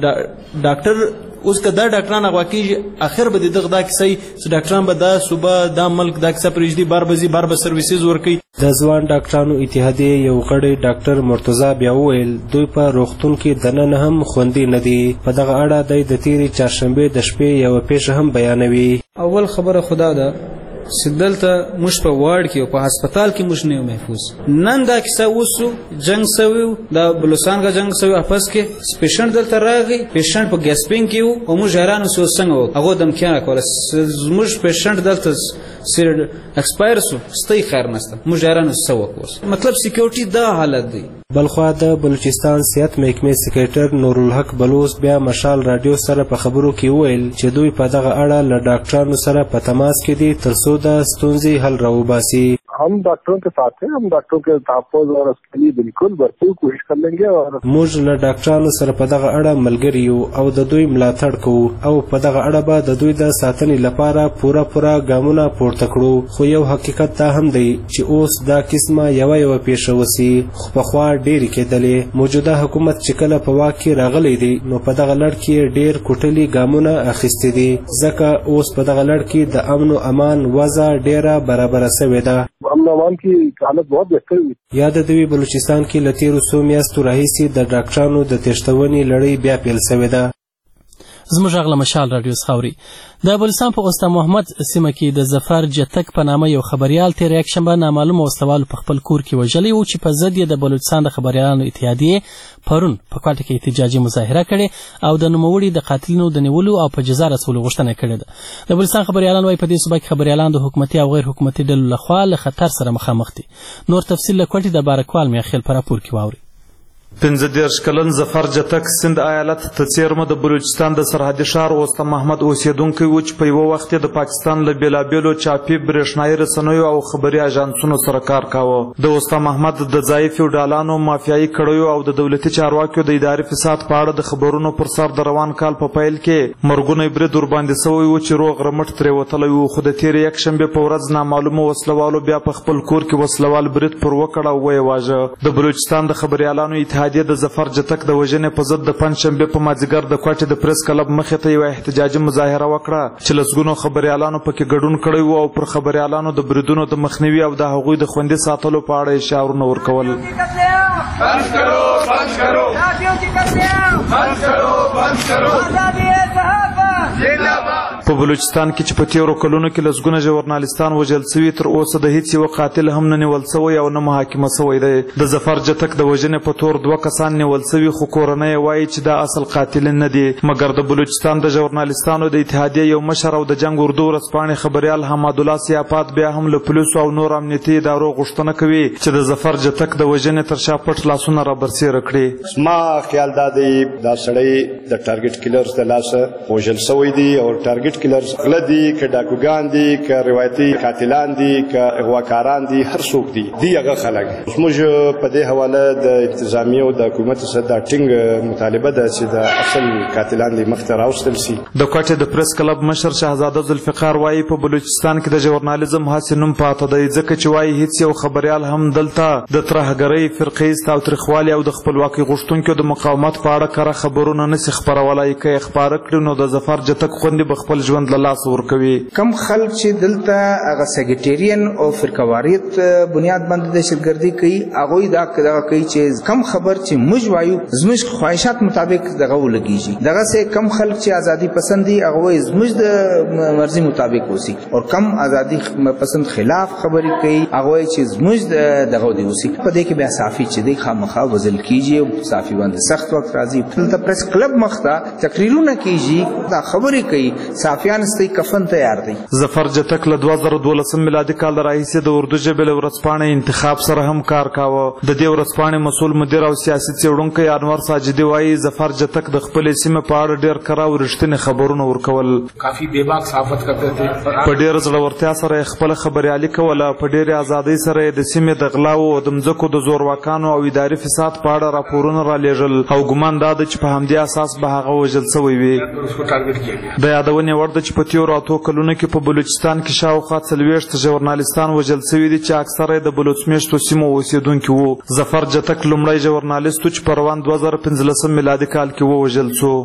د ډاکټر اوس که دا ډاکټران اغوا کېږي اخر به د دغه دا کیسه وي چې ډاکټران به دا صوبه دا ملک دا کیسه پرېږدي بار به ځي بار به سرویسز ورکوي. د ځوان ډاکټرانو اتحادیې یو غړی ډاکټر مرتضی بیا وویل دوی په روغتون کې دننه هم خوندي نه دي. په دغه اړه دی د تېرې چهارشنبې د شپې یوه پیښه هم بیانوي. اول خبره خدا ده چې دلته موږ په واړ کې او په هسپتال کې موږ نه یو محفوظ. نن دا کیسه وسو جنگ سوي دا بلوچستان کا جنگ سوي اپس کې پیشنټ دلته راغی پیشنټ په ګیسپینګ کې وو او موږ حیران وسو څنګه هغه دم کیانه کوله موږ پیشنټ دلته سیر ایکسپایر سو ستای خیر نشته موږ حیران وسو وکوس مطلب سکیورټي دا حالت دی. بلخوا د بلوچستان صحت محکمې سکریټر نورالحق بلوچ بیا مشال رادیو سره په خبرو کې وویل چې دوی په دغه اړه له ډاکټرانو سره په تماس کې دي ترڅو د ستونزې حل راوباسي. हम डॉक्टरों के साथ हैं हम डॉक्टरों के तहफ़्फ़ुज़ और उसके लिए बिल्कुल भरपूर कोशिश कर लेंगे. और موږ له ډاکټرانو سره په دغه اړه ملګري یو او د دوی ملاتړ کوو او په دغه اړه به د دوی د ساتنې لپاره پوره پوره ګامونه پورته کړو. خو یو حقیقت دا هم دی چې اوس دا قسمه یوه یوه پیښه وسي خو پخوا ډېرې کېدلې. موجوده حکومت چې کله په واک کې راغلی دی نو په دغه لړ کې ډېر کوټلي ګامونه اخیستي دي ځکه اوس په دغه لړ کې د امن و امان وضع ډېره برابره سوې ده. امن امان کی حالت بہت بہتر ہوئی. یاد دوی بلوچستان کې له تېرو څو میاشتو راهیسې د ډاکټرانو د تښتونې لړۍ بیا پیل سوې ده. زموږ غږ له مشال راډیو څخه اوري. د بلوچستان په استا محمد سیمه کې د ظفر جتک په نامه یو خبریال تېره یکشنبه نامعلومه وسلوالو په خپل کور کې وژلی و چې په ضد یې د بلوچستان د خبریالانو اتحادیې پرون په کوټه کې احتجاجي مظاهره کړې او د نوموړي د قاتلینو د نیولو او په جزا رسولو غوښتنه کړې ده. د بلوچستان خبریالان وايي په دې صوبه کې خبریالان د حکومتي او غیر حکومتي ډلو لخوا له خطر سره مخامخ دي. نور تفصیل له کوټې د بارکوال میاخیل په راپور کې واوري. پنځه دېرش کلن ظفر جتک سند ایالت ته څیرمه د بلوچستان د سرحدي ښار اوستا محمد اوسیدونکی و چې په یوه وخت یې د پاکستان له بېلابېلو چاپي برېښنایي رسنیو او خبري اژانسونو سره کار کاوه. د اوستا محمد د ځایي فیوډالانو مافیایي کړیو او د دولتي چارواکیو د اداري فساد په اړه د خبرونو پر سر د روان کال په پیل کې مرګونی برید ورباندې سوی و چې روغ رمټ ترې وتلی و. خو د تېرې یکشنبې په ورځ نامعلومو وسلوالو بیا په خپل کور کې وسلوال برید پر وکړ او ویې واژه. د بلوچستان د خبریالانو اتحادیې د ظفر جتک د وژنې په ضد د پنجشنبې په مازدیګر د کوټې د پریس کلب مخې ته یوه احتجاجي مظاهره وکړه چې لسګونو خبریالانو پکې ګډون کړی و او پر خبریالانو د بریدونو د مخنیوي او د هغوی د خوندي ساتلو په اړه یې شعارونه ورکول. بند کرو بند کرو بند کرو بند کرو په بلوچستان کې چې په تیرو کلونو کې لسګونه ژورنالستان وژل سوي تر اوسه د هیڅ یوه قاتل هم نه نیول سوی او نه محاکمه سوی دی. د ظفر جتک د وژنې په تور دوه کسان نیول سوي خو کورنۍ یې وایي چې دا اصل قاتلین نه دي. مګر د بلوچستان د ژورنالستانو د اتحادیې یو مشر او د جنگ اردو ورځپاڼې خبریال حمادالله سیاپات بیا هم له پولیسو او نور امنیتي ادارو غوښتنه کوي چې د ظفر جتک د وژنې تر شا پټ لاسونه رابرسېره کړي. ما خیال دا دی دا سړی د ټارګټ کیلرز د لاسه وژل سوی دی او ټارګټ کیلرز غله دي که ډاکوګان دي که روایتي قاتلان دي که اغواکاران دي هر څوک دي دي هغه خلک. موږ په دې حواله د انتظامیې او د حکومت سره دا ټینګ مطالبه ده چې د اصل قاتلان دې مخته راوستل سي. د کوټې د پریس کلب مشر شهزاده ذوالفقار وایي په بلوچستان کې د ژورنالیزم هسې نوم پاته دی ځکه چې وایي هیڅ یو خبریال هم دلته د ترهګرۍ فرقیز تاوتریخوالي او د خپلواکۍ غوښتونکو د مقاومت په اړه کره خبرونه نسي خپرولی. که یې خپاره کړي نو د ظفر جتک خوندې به خپل ژوند له لاسه ورکوي. کم خلک چې دلته هغه سیکریټریان او فرقواریت بنیاد باندې دهشتګردي کوي هغوی دا کوي چې کم خبر چې موږ وایو زموږ خواهشات مطابق دغه ولګېږي. دغسې کم خلک چې ازادي پسند دي هغه وایي زموږ د مرضي مطابق اوسي او کم ازادي پسند خلاف خبرې کوي هغه وایي چې زموږ دغه دې اوسي. په دې کې بیا صافي چې دی خامخا وژل کېږي او صافي باندې سخت وخت راځي. دلته پریس کلب مخ ته تقریرونه کېږي دا خبرې کوي صحافیان ستي کفن تیار دی. ظفر جتک له دوه زره دولسم میلادي کال راهیسې د اردو ژبې له ورځپاڼې انتخاب سره هم کار کاوه. د دې ورځپاڼې مسؤل مدیر او سیاسي څېړونکی انور ساجدي وایي ظفر جتک د خپلې سیمې په اړه ډېر کره او رښتینې خبرونه ورکول. کافی بېباک صحافت کرتے تھے. په ډېره زړورتیا سره یې خپله خبریالي کوله. په ډېرې ازادۍ سره یې د سیمې د غلاو او د مځکو د زورواکانو او اداري فساد په اړه راپورونه رالېږل او ګمان دا ده چې په همدې اساس به هغه وژل سوی وي. د یادونې وړ ده چې په تېرو اتو کلونو کې په بلوچستان کې شاوخوا څلوېښت ژورنالستان وژل سوي دي چې اکثره یې د بلوچ میشتو سیمو اوسېدونکي وو. ظفر جتک لومړی ژورنالست و چې په روان دوه زره پنځلسم میلادي کال کې ووژل سو.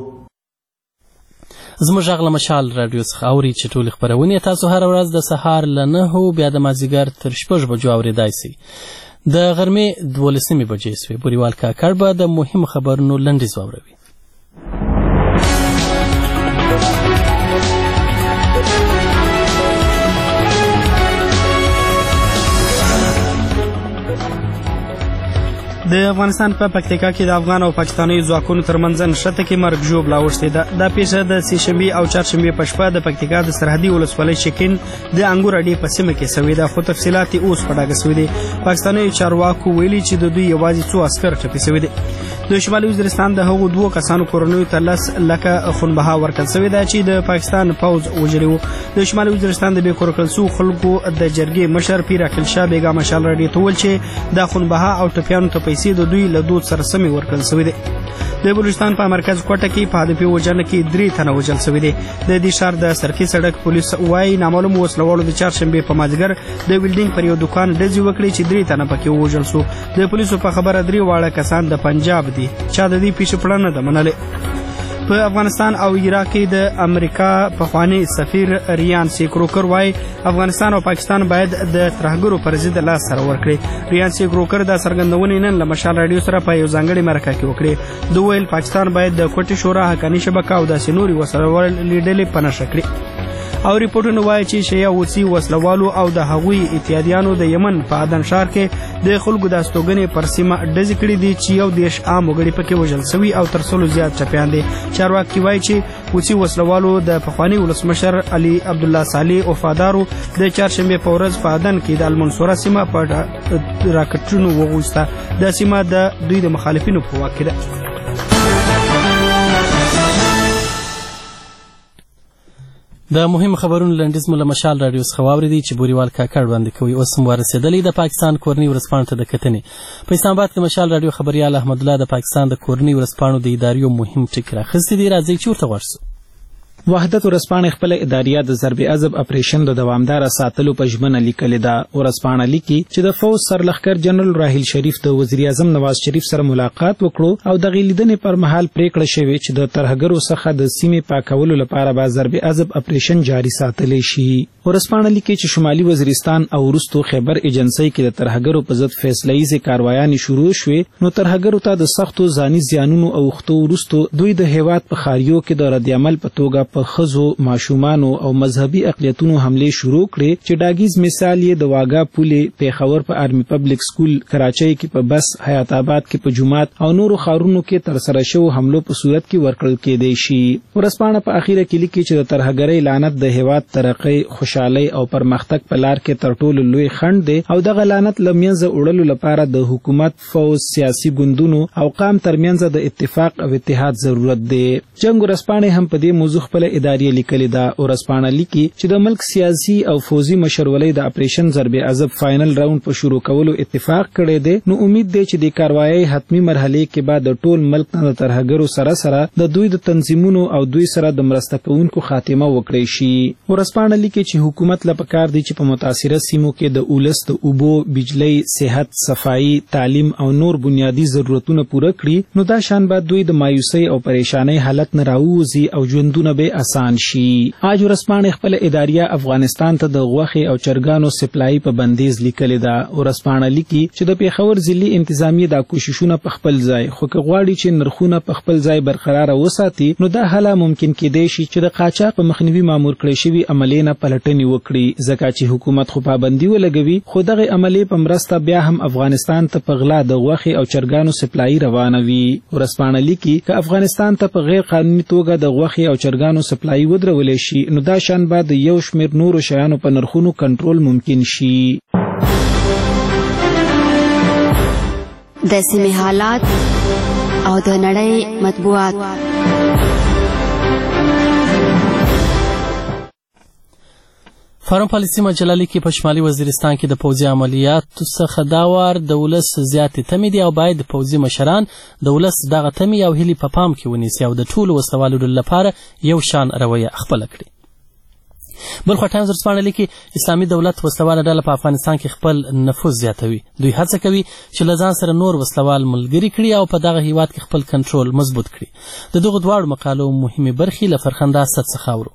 زموږ غږ له مشال راډیو څخه اورئ چې ټولې خپرونې تاسو هره ورځ د سهار له نهو بیا د مازدیګر تر شپږ بجو اورېدای سئ. د غرمې دولسمې بجې سوې. بوریوال کاکړ به د مهمو خبرونو لنډیز واوروي. د افغانستان په پکتیکا کې د افغان او پاکستاني ځواکونو ترمنځ نښته کې مرګ ژوبله اوښتې ده. دا پیښه د سې شنبې او چهارشنبې په شپه د پکتیکا د سرحدي ولسوالۍ شکین د انګور اډې په سیمه کې سوې ده، خو تفصیلات یې اوس په ډاګه سوي دي. پاکستاني چارواکو ویلي چې د دوی یوازې څو عسکر ټپي سوي دي. د شمالي وزیرستان د هغو دوو کسانو کورنیو ته لس لکه خونبها ورکړل سوې ده چې د پاکستان پوځ وژلي وو. د شمالي وزیرستان د بې کور کړل سوو خلکو د جرګې مشر پیر عقیل شاه بیګا مشال راډیو ته وویل چې دا خونبها او ټپیانو ته پیسې د دوی له دود سره سمې ورکړل سوي دي. د بلوچستان په مرکز کوټه کې په هدفي وژنه کې درې تنه وژل سوي دي. د دې ښار د سرکي سړک پولیس وایي نامعلوم وسلوالو د چهارشنبې په مازدیګر د ویلډینګ پر یو دکان ډزې وکړې چې درې تنه پکې ووژل سو. د پولیسو په خبره درې واړه کسان د پنجاب دي. چا د دې پیښې پړه نه ده منلې. په افغانستان او عراق کې د امریکا پخوانی سفیر ریان سی کروکر وایي افغانستان او پاکستان باید د ترهګرو پر ضد لاس سره ورکړي. ریان سی کروکر دا څرګندونې نن له مشال راډیو سره په یو ځانګړې مرکه کې وکړې. دوی ویل پاکستان باید د کوټې شورا حقاني شبکه او داسې نورې وسلوالې ډلې په نښه کړي. او ریپورټونه وایي چې شیعه حوثي وسلوالو او د هغوی اتحادیانو د یمن په عدن ښار کې د خلکو د استوګنې پر سیمه ډزې کړي دي چې یو دېرش عام وګړي پکې وژل سوي او تر سلو زیات ټپیان دي. چارواکي وایي چې حوثي وسلوالو د پخواني ولسمشر علي عبدالله صالح وفادارو د چهارشنبې په ورځ په عدن کې د المنصوره سیمه په راکټونو وغوسته. دا سیمه د دوی د مخالفینو په واک کې ده. د مهم خبرونو لنډیز مو له مشال راډیو څخه واورېدی چې بوریوال کاکړ وړاندې کوي. اوس هم ورسېدلی د پاکستان کورنۍ ورځپاڼو ته د کتنې. په اسلام آباد کې مشال راډیو خبریال احمد الله د پاکستان د کورنۍ ورځپاڼو د اداریو مهم ټکي راخیستي دي. راځئ چې ورته غوږ شو. وحدت ورځپاڼې خپله اداریه د ضرب عضب اپریشن د دوامداره ساتلو په ژمنه لیکلې ده. ورځپاڼه لیکي چې د فوج سرلښکر جنرال راحیل شریف د وزیر اعظم نواز شریف سره ملاقات وکړو او د غې لیدنې پر مهال پریکړه شوې چې د ترهګرو څخه د سیمې پاکولو لپاره به ضرب عضب اپریشن جاري ساتلی شي. ورځپاڼه لیکي چې شمالي وزیرستان او وروستو خیبر ایجنسۍ کې د ترهګرو په ضد فیصله ییزې کاروایانې شروع شوې نو ترهګرو ته د سختو ځاني زیانونو اوښتو وروستو دوی د هیواد په ښاریو کې د ردعمل په توګه په ښځو ماشومانو او مذهبي اقلیتونو حملې شروع کړې چې ډاګیز مثال یې د واګا پولې پیښور په آرمي پبلک سکول کراچۍ کې په بس حیات آباد کې په جومات او نورو ښارونو کې ترسره شوو حملو په صورت کې ورکړل کېدی شي. ورځپاڼه په اخیره کې لیکي چې د ترهګرۍ لعنت د هیواد ترقۍ خوشحالۍ او پرمختګ په لار کې تر ټولو لوی خنډ دی او دغه لعنت له منځه وړلو لپاره د حکومت فوج سیاسي ګوندونو او قام ترمنځ د اتفاق او اتحاد ضرورت دی. جنګ ورځپاڼې هم په دې موضوع خپله اداري لیکلې ده. ورځپاڼه لیکي چې د ملک سیاسي او فوزي مشرولۍ د اپریشن ضرب عضب فائنل راوند په شروع کولو اتفاق کړی دی. نو امید دی چې د کاروایي حتمی مرحلې کې بعد د ټول ملک نه د ترهګرو سره سره د دوی د تنظیمونو او دوی سره د مرسته کوونکو خاتمه وکړي شي. ورځپاڼه لیکي چې حکومت له پکار دی چې په متاثره سیمو کې د اولس د اوبو، بجلی، صحت، صفایي، تعلیم او نور بنیادی ضرورتونه پوره کړي نو دا شان بعد دوی د مایوسۍ او پریشانۍ حالت نه راووځي او ژوندونه به آسان شي. آج ورځپاڼې خپل اداریه افغانستان ته د غوښې او چرګانو سپلای په بندیز لیکلې ده. ورځپاڼه لیکي چې د پیښور ضلعي انتظامیه دا کوششونه په خپل ځای خو که غواړي چې نرخونه په خپل ځای برقراره وساتي نو دا هله ممکن کېدی شي چې د قاچاق په مخنیوي مامور کړی شوي عملې نه پلټنې وکړي ځکه چې حکومت خو پابندي ولګوي خو دغه عملې په مرسته بیا هم افغانستان ته په غلا د غوښې او چرګانو سپلای روانه وي. ورځپاڼه لیکي که افغانستان ته په غیر قانوني توګه د غوښې او چرګانو شیانو سپلای ودرول شي نو دا شان به د یو شمیر نورو شیانو په نرخونو کنټرول ممکن شي. د سیمې حالات او د نړۍ مطبوعات. فارم پالیسي مجله لیکي په شمالي وزیرستان کې د پوځي عملیاتو څخه دا وار د ولس زیاتې تمې دي او باید د پوځي مشران د ولس دغه تمې او هیلې په پام کې ونیسي او د ټولو وسلوالو ډلو لپاره یو شان رویه خپله کړي. بل خوا ټایمز ورځپاڼه لیکي اسلامي دولت وسلواله ډله په افغانستان کې خپل نفوذ زیاتوي. دوی هڅه کوي چې له ځان سره نور وسلوال ملګري کړي او په دغه هیواد کې خپل کنټرول مضبوط کړي. د دغو دواړو مقالو مهمې برخې له فرخنده اسد څخه اورو.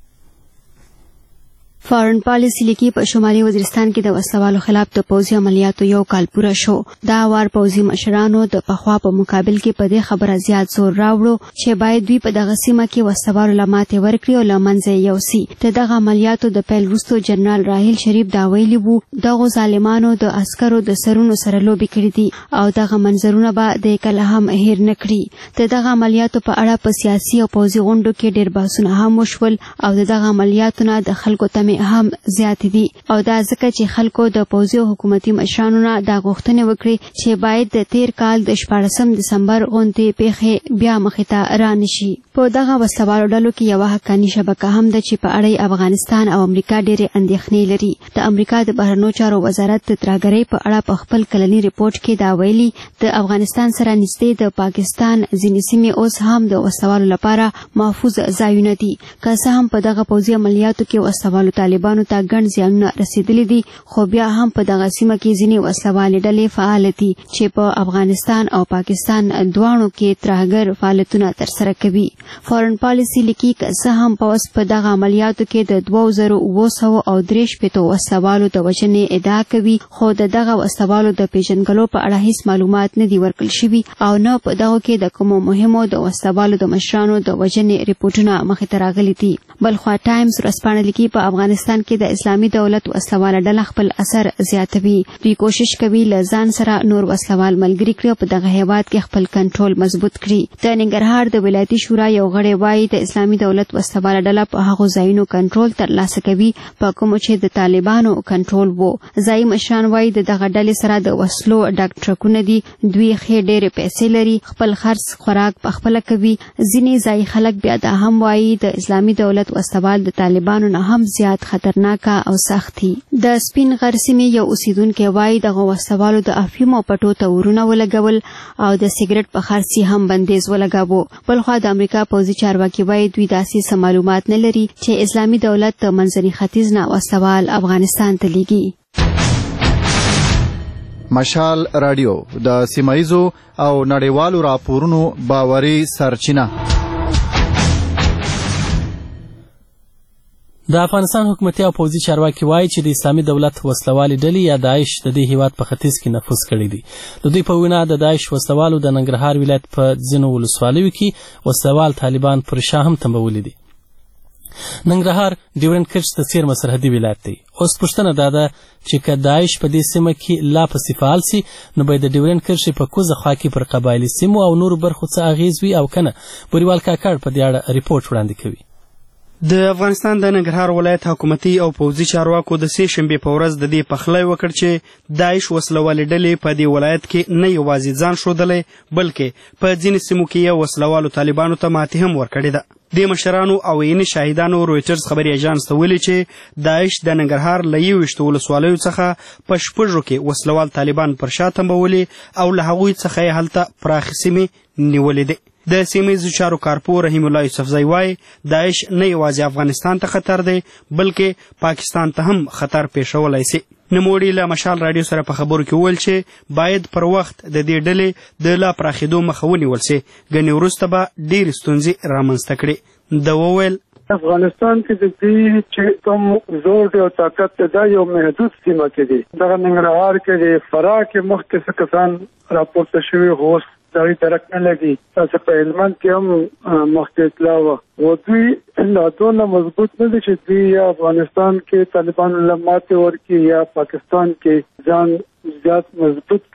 فارن پالیسی لیکي په شمالي وزیرستان کې د وسلوالو خلاف د پوځي عملیاتو یو کال پوره شو. دا وار پوځي مشرانو د پخوا په مقابل کې په دې خبره زیات زور راوړو چې باید دوی په دغه سیمه کې وسلوالو له ماتې ورکړي او له منځه یې یوسي. د دغه عملیاتو د پیل وروسته جنرال راحیل شریف دا ویلي وو دغو ظالمانو د عسکرو د سرونو سره لوبې کړې دي او دغه منظرونه به د کله هم هیر نه کړي. د دغه عملیاتو په اړه په سیاسي او پوځي غونډو کې ډېر بحثونه هم وشول او د دغه عملیاتو نه د خلکو تمې هم زیات دي او دا ځکه چې خلکو د پوځي او حکومتي مشرانو نه دا غوښتنې وکړي چې باید د تیر کال د شپاړسم دسمبر غونډې پیښې بیا مخې ته رانشي. په دغه وسلوالو ډلو کې یوه حقاني شبکه هم ده چې په اړه افغانستان او امریکا ډېرې اندېښنې لري. د امریکا د بهرنیو چارو وزارت د ترهګرۍ په اړه په خپل کلني ریپورت کې دا ویلي د افغانستان سره نږدې د پاکستان ځینې سیمې اوس هم د وسلوالو لپاره محفوظ ځایونه دي. که څه هم په دغه پوځي عملیاتو کې وسلوالو طالبانو ته ګڼ زیانونه رسېدلي دي خو بیا هم په دغه سیمه کې ځینې وسلوالې ډلې فعاله دي چې په افغانستان او پاکستان دواړو کې ترهګر فعالیتونه ترسره کوي. فارن پالیسي لیکي که څه هم پوځ په دغه عملیاتو کې د دوه زره اوه سوه او درې شپېتو وسلوالو د وژنې ادعا کوي خو د دغه وسلوالو د پیژنګلو په اړه هیڅ معلومات نه دي ورکړل شوي او نه په دغو کې د کومو مهمو د وسلوالو د مشرانو د وژنې ریپورټونه مخې ته راغلي دي. بلخوا ټایمز ورځپاڼه لیکي په افغانستان کې د اسلامي دولت وسلواله ډله خپل اثر زیاتوي. دوی کوشش کوي له ځان سره نور وسلوال ملګري کړي او په دغه هیواد کې خپل کنټرول مضبوط کړي. د ننګرهار د ولایتي شورا یو غړی وایي د اسلامي دولت وسلواله ډله په هغو ځایونو کنټرول ترلاسه کوي په کومو چې د طالبانو کنټرول وو. ځایي مشران وایي د دغه ډلې سره د وسلو ډک ټرکونه دي. دوی ښې ډېرې پیسې لري، خپل خرڅ خوراک پخپله کوي. ځینې ځایي خلک بیا دا هم وایي د اسلامي دولت وسلوال د طالبانو نه هم زیات خطرناک او سختي. د سپین غر سیمې یو اوسیدونکی وایي دغه وسلوالو د افیمو پټو ته ورونه ولګول او د سګرټ په خرڅي هم بندیز ولګاوه. بلخوا د امریکا پوځي چارواکي وایي دوی داسې څه معلومات نه لري چې اسلامي دولت د منځني ختیځ نه وسلوال افغانستان ته لیږي. مشال رادیو د سیمایزو او نړیوالو راپورونو باوري سرچینه. د افغانستان حکومتي او پوځي چارواکي وایي چې د اسلامي دولت وسلوالې ډلې یا داعش د دې هیواد په ختیځ کې نفوذ کړی دی. د دوی په وینا د داعش وسلوالو د ننګرهار ولایت په ځینو ولسوالیو کې وسلوال طالبان پر شا هم تمبولي دي. ننګرهار ډیورنډ کرښې ته څیرمه سرحدي ولایت دی. اوس پوښتنه دا ده چې که داعش په دې سیمه کې لا پسې فعال سي نو باید د ډیورنډ کرښې په کوزه خوا کې پر قبایلي سیمو او نورو برخو څه اغیز وي او که نه. بوریوال کاکړ په دې اړه ریپورټ وړاندې کوي. د افغانستان د ننګرهار ولایت حکومتي او پوځي چارواکو د سې شنبې په ورځ د دې پخلی وکړ چې داعش وسلوالې ډلې په دې ولایت کې نه یوازې ځان ښودلی بلکې په ځینې سیمو کې یې وسلوالو طالبانو ته ماتې هم ورکړې ده. دې مشرانو او عیني شاهدانو رویټرز خبري اژانس ته ویلي چې داعش د ننګرهار له یوویشتو ولسوالیو څخه په شپږو کې وسلوال طالبان پر شا تمبولي او له هغوی څخه یې هلته پراخې سیمې نیولې دي. د سیمهیزو چارو کارپو رحیم الله یوسفزی وایي داعش نه یوازې افغانستان ته خطر دی بلکې پاکستان ته هم خطر پیښولی سي. نوموړي له مشال رادیو سره په خبرو کې وویل چې باید پر وخت د دې ډلې د لا پراخېدو مخه ونیول سي، ګنې وروسته به ډېرې ستونزې رامنځته کړي. ده وویل افغانستان کې د دې چې کوم زور او طاقت دا یو محدود سیمه کې دی. دغه ننګرهار کې د فراه کې مخکې څه کسان راپورته شوي خو اوس دغې درک نه لګي. تاسو په هلمند کې هم مخکې اطلاع وه و دوی لا دونه مضبوط نه دي چې دوی یا افغانستان کې طالبانو له ماتې ورکړي یا پاکستان کې ځان زیات مضبوط کړي.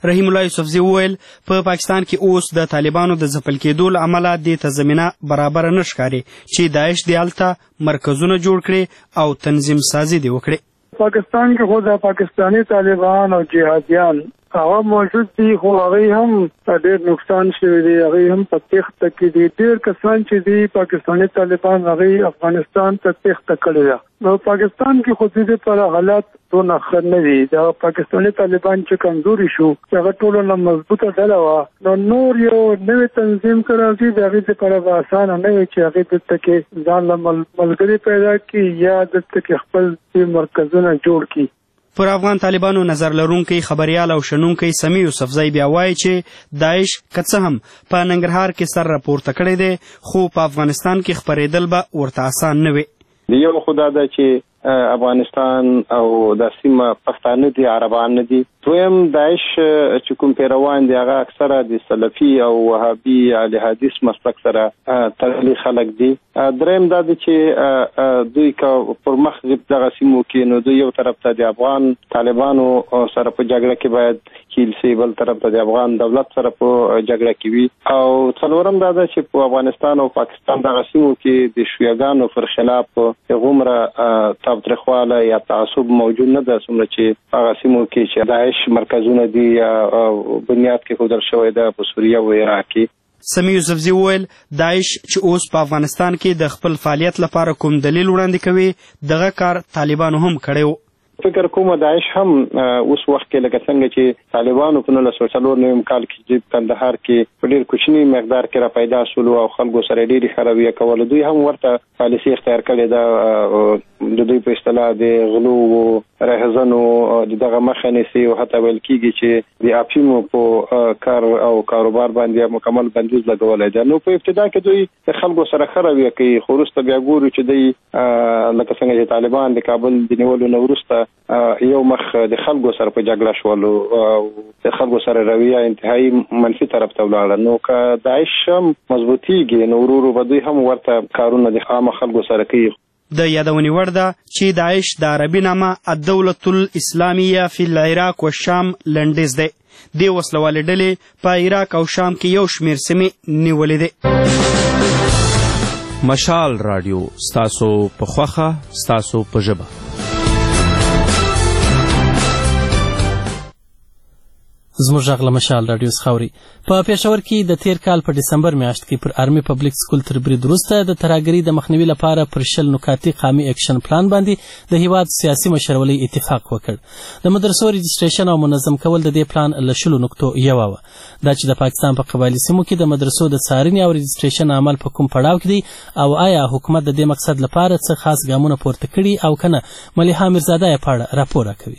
رحیم الله یوسفزي وویل په پا پاکستان کې اوس د طالبانو د ځپل کېدو له امله دې ته زمینه برابره نه ښکاري چې داعش دې هلته مرکزونه جوړ کړي او تنظیم سازي دې وکړي. پاکستان کې خو د پاکستانی طالبان او جهادیان هغه موجود دي، خو هغه هم ډېر نقصان شوی دی، هغه هم په تېښته کې دي. ډېر کسان چې دي پاکستانی طالبان هغه افغانستان ته تېښته کړې ده. نو پاکستان کې خو دې لپاره حالات دونه ښه نه دي. دا پاکستانی طالبان چې کمزوري شو، چې هغه ټولو نه مضبوطه ډله وه، نو نور یو نوی تنظیم که راځي د هغې لپاره به اسانه نه وي چې هغې دلته کې ځان له ملګري پیدا کړي یا دلته کې خپل مرکزونه جوړ کړي. پر افغان طالبانو نظر لرونکی خبريال او شنونکی سمیع یوسفزی بیا وایي چې داعش که څه هم په ننګرهار کې سر راپورته کړی دی، خو په افغانستان کې خپرېدل به ورته اسان نه وي. یو خدا ده چې افغانستان او د سیمه پښتانه دي، عربان نه دي. دویم داعش چې کوم پیروان دي هغه اکثره د سلفي او وهابي اهل حدیث مسلک سره تړلي خلک دي. دریم دا دی چې دوی که پر مخ دغه سیمو کې نو دوی یو طرف ته د افغان طالبانو سره په جګړه کې باید کیل سي، بل طرف ته د افغان دولت سره په جګړه کې وي. او څلورم دا ده چې په افغانستان او پاکستان دغه سیمو کې د شیعاګانو پر خلاف هغومره تاوتریخواله یا تعصب موجود نه ده څومره چې هغه سیمو کې چې داعش مرکزونه دي یا بنیاد کې ښودل شوی ده په سوریه او عراق کې. سمیع یوسفزي وویل داعش چې اوس په افغانستان کې د خپل فعالیت لپاره کوم دلیل وړاندې کوي، دغه کار طالبانو هم کړی و. فکر کوم داعش هم اوس وخت کې لکه څنګه چې طالبانو په نولس سوه څلور نویم کال کې چې کندهار کې په ډېر کوچني مقدار کې را پیدا شول او خلکو سره ډېرې خرابیه کوله، دوی هم ورته پالیسي اختیار کړې ده. د دوی په اصطلاح د غلو او رهزنو د دغه مخه نیسي او حتی ویل کېږي چې د افیمو په کار او کاروبار باندې مکمل بندیز لګولی ده. نو په ابتدا کې دوی د خلکو سره خرابیه کوي، خو وروسته بیا ګورو چې دوی لکه څنګه چې طالبان د کابل د نیولو نه وروسته یو مخ د خلکو سره په جګړه شول او د خلکو سره رویه انتهایی منفي طرف ته ولاړه. نو که داعش هم مضبوطیږي نو ورو ورو به دوی هم ورته کارونه د عامه خلکو سره کوي. د یادونې وړ ده چې داعش د عربي نامه الدولة الاسلامیه فی العراق و شام لنډیز دی. دې وسلوالې ډلې په عراق او شام کې یو شمېر سیمې نیولې دي. مشال رادیو ستاسو په خوښه، ستاسو په ژبه. زموږ غږ له مشال راډیو څخه اوري. په پېښور کې د تیر کال په ډسمبر میاشت کې پر آرمي پبلک سکول تر برید وروسته د ترهګرۍ د مخنیوي لپاره پر شل نکاتي قامي اکشن پلان باندې د هیواد سیاسي مشرولۍ اتفاق وکړ. د مدرسو رجسټریشن او منظم کول د دې پلان له شلو نکتو یوه وه. دا چې د پاکستان په قبایلي سیمو کې د مدرسو د څارنې او رجسټریشن عمل په کوم پړاو کې دی او آیا حکومت د دې مقصد لپاره څه خاص ګامونه پورته کړي او کنه. ملیحه میرزاده یې په اړه راپور راکوي.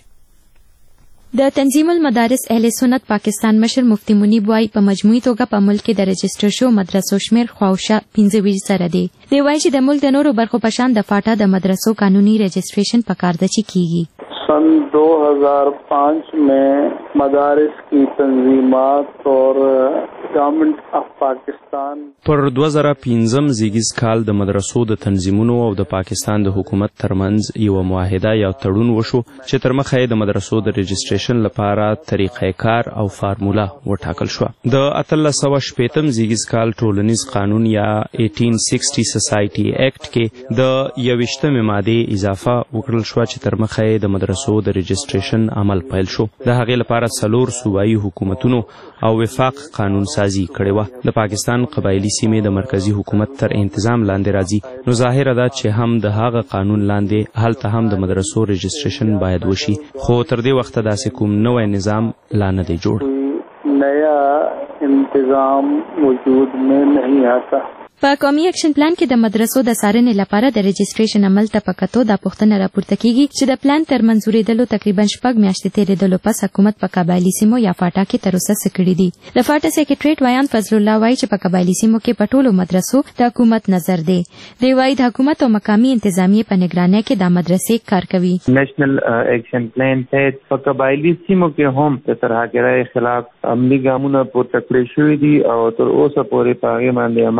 د تنظیم المدارس اهل سنت پاکستان مشر مفتی منیب وایي په مجموعي توګه په ملک کې د رجسټر شو مدرسو شمېر خواوشا پنځه ویشت سره دی. دی وایي چې د ملک د نورو برخو په شان د فاټا د مدرسو قانوني رجسټریشن پکار ده چې کیږي. सन दो हज़ार पाँच में मदारिस की तंजीमात और गवर्नमेंट ऑफ पाकिस्तान پر دوه زره پنځم زیږیز کال د مدرسو د تنظیمونو او د پاکستان د حکومت ترمنځ یو معاهده یا تړون وشو چې تر مخه د مدرسو د رجسټریشن لپاره طریقه کار او فارموله وټاکل شو. د اتلس سوه شپېتم زیږیز کال ټولنیز قانون یا اټین سکسټي سوسایټي اکټ کې د یوویشتمې مادې اضافه وکړل شو چې تر مخه د مدرسو د رجسټریشن عمل پیل شو. د هغې لپاره څلور صوبایي حکومتونو او وفاق قانون سازي کړې وه. د پاکستان قبایلي سیمې د مرکزی حکومت تر انتظام لاندې راځي، نو ظاهره ده چې هم د هغه قانون لاندې هلته هم د مدرسو رجسټریشن باید وشي، خو تر دې وخته داسې کوم نوی نظام لا نه دی جوړ. نیا انتظام وجود میں نہیں آتا. په قومي اکشن پلان کې د مدرسو د څارنې لپاره د رجسټریشن عمل ته په کتو دا پوښتنه راپورته کیږي چې د پلان تر منظورېدلو تقریبا شپږ میاشتې تېرېدلو پس حکومت په قبایلي سیمو یا فاټا کې تر اوسه څه کړي دي. د فاټا سیکریټریټ ویان فضل الله وایي چې په قبایلي سیمو کې په ټولو مدرسو د حکومت نظر دی. دی وایي د حکومت او مقامي انتظامیې په نگرانۍ کې دا مدرسې کار کوي. نیشنل اکشن پلان تحت په قبایلي سیمو کې هم د ترهګرۍ خلاف عملي ګامونه پورته کړي شوي دي او تر اوسه پورې په هغې باندې عمل درآمد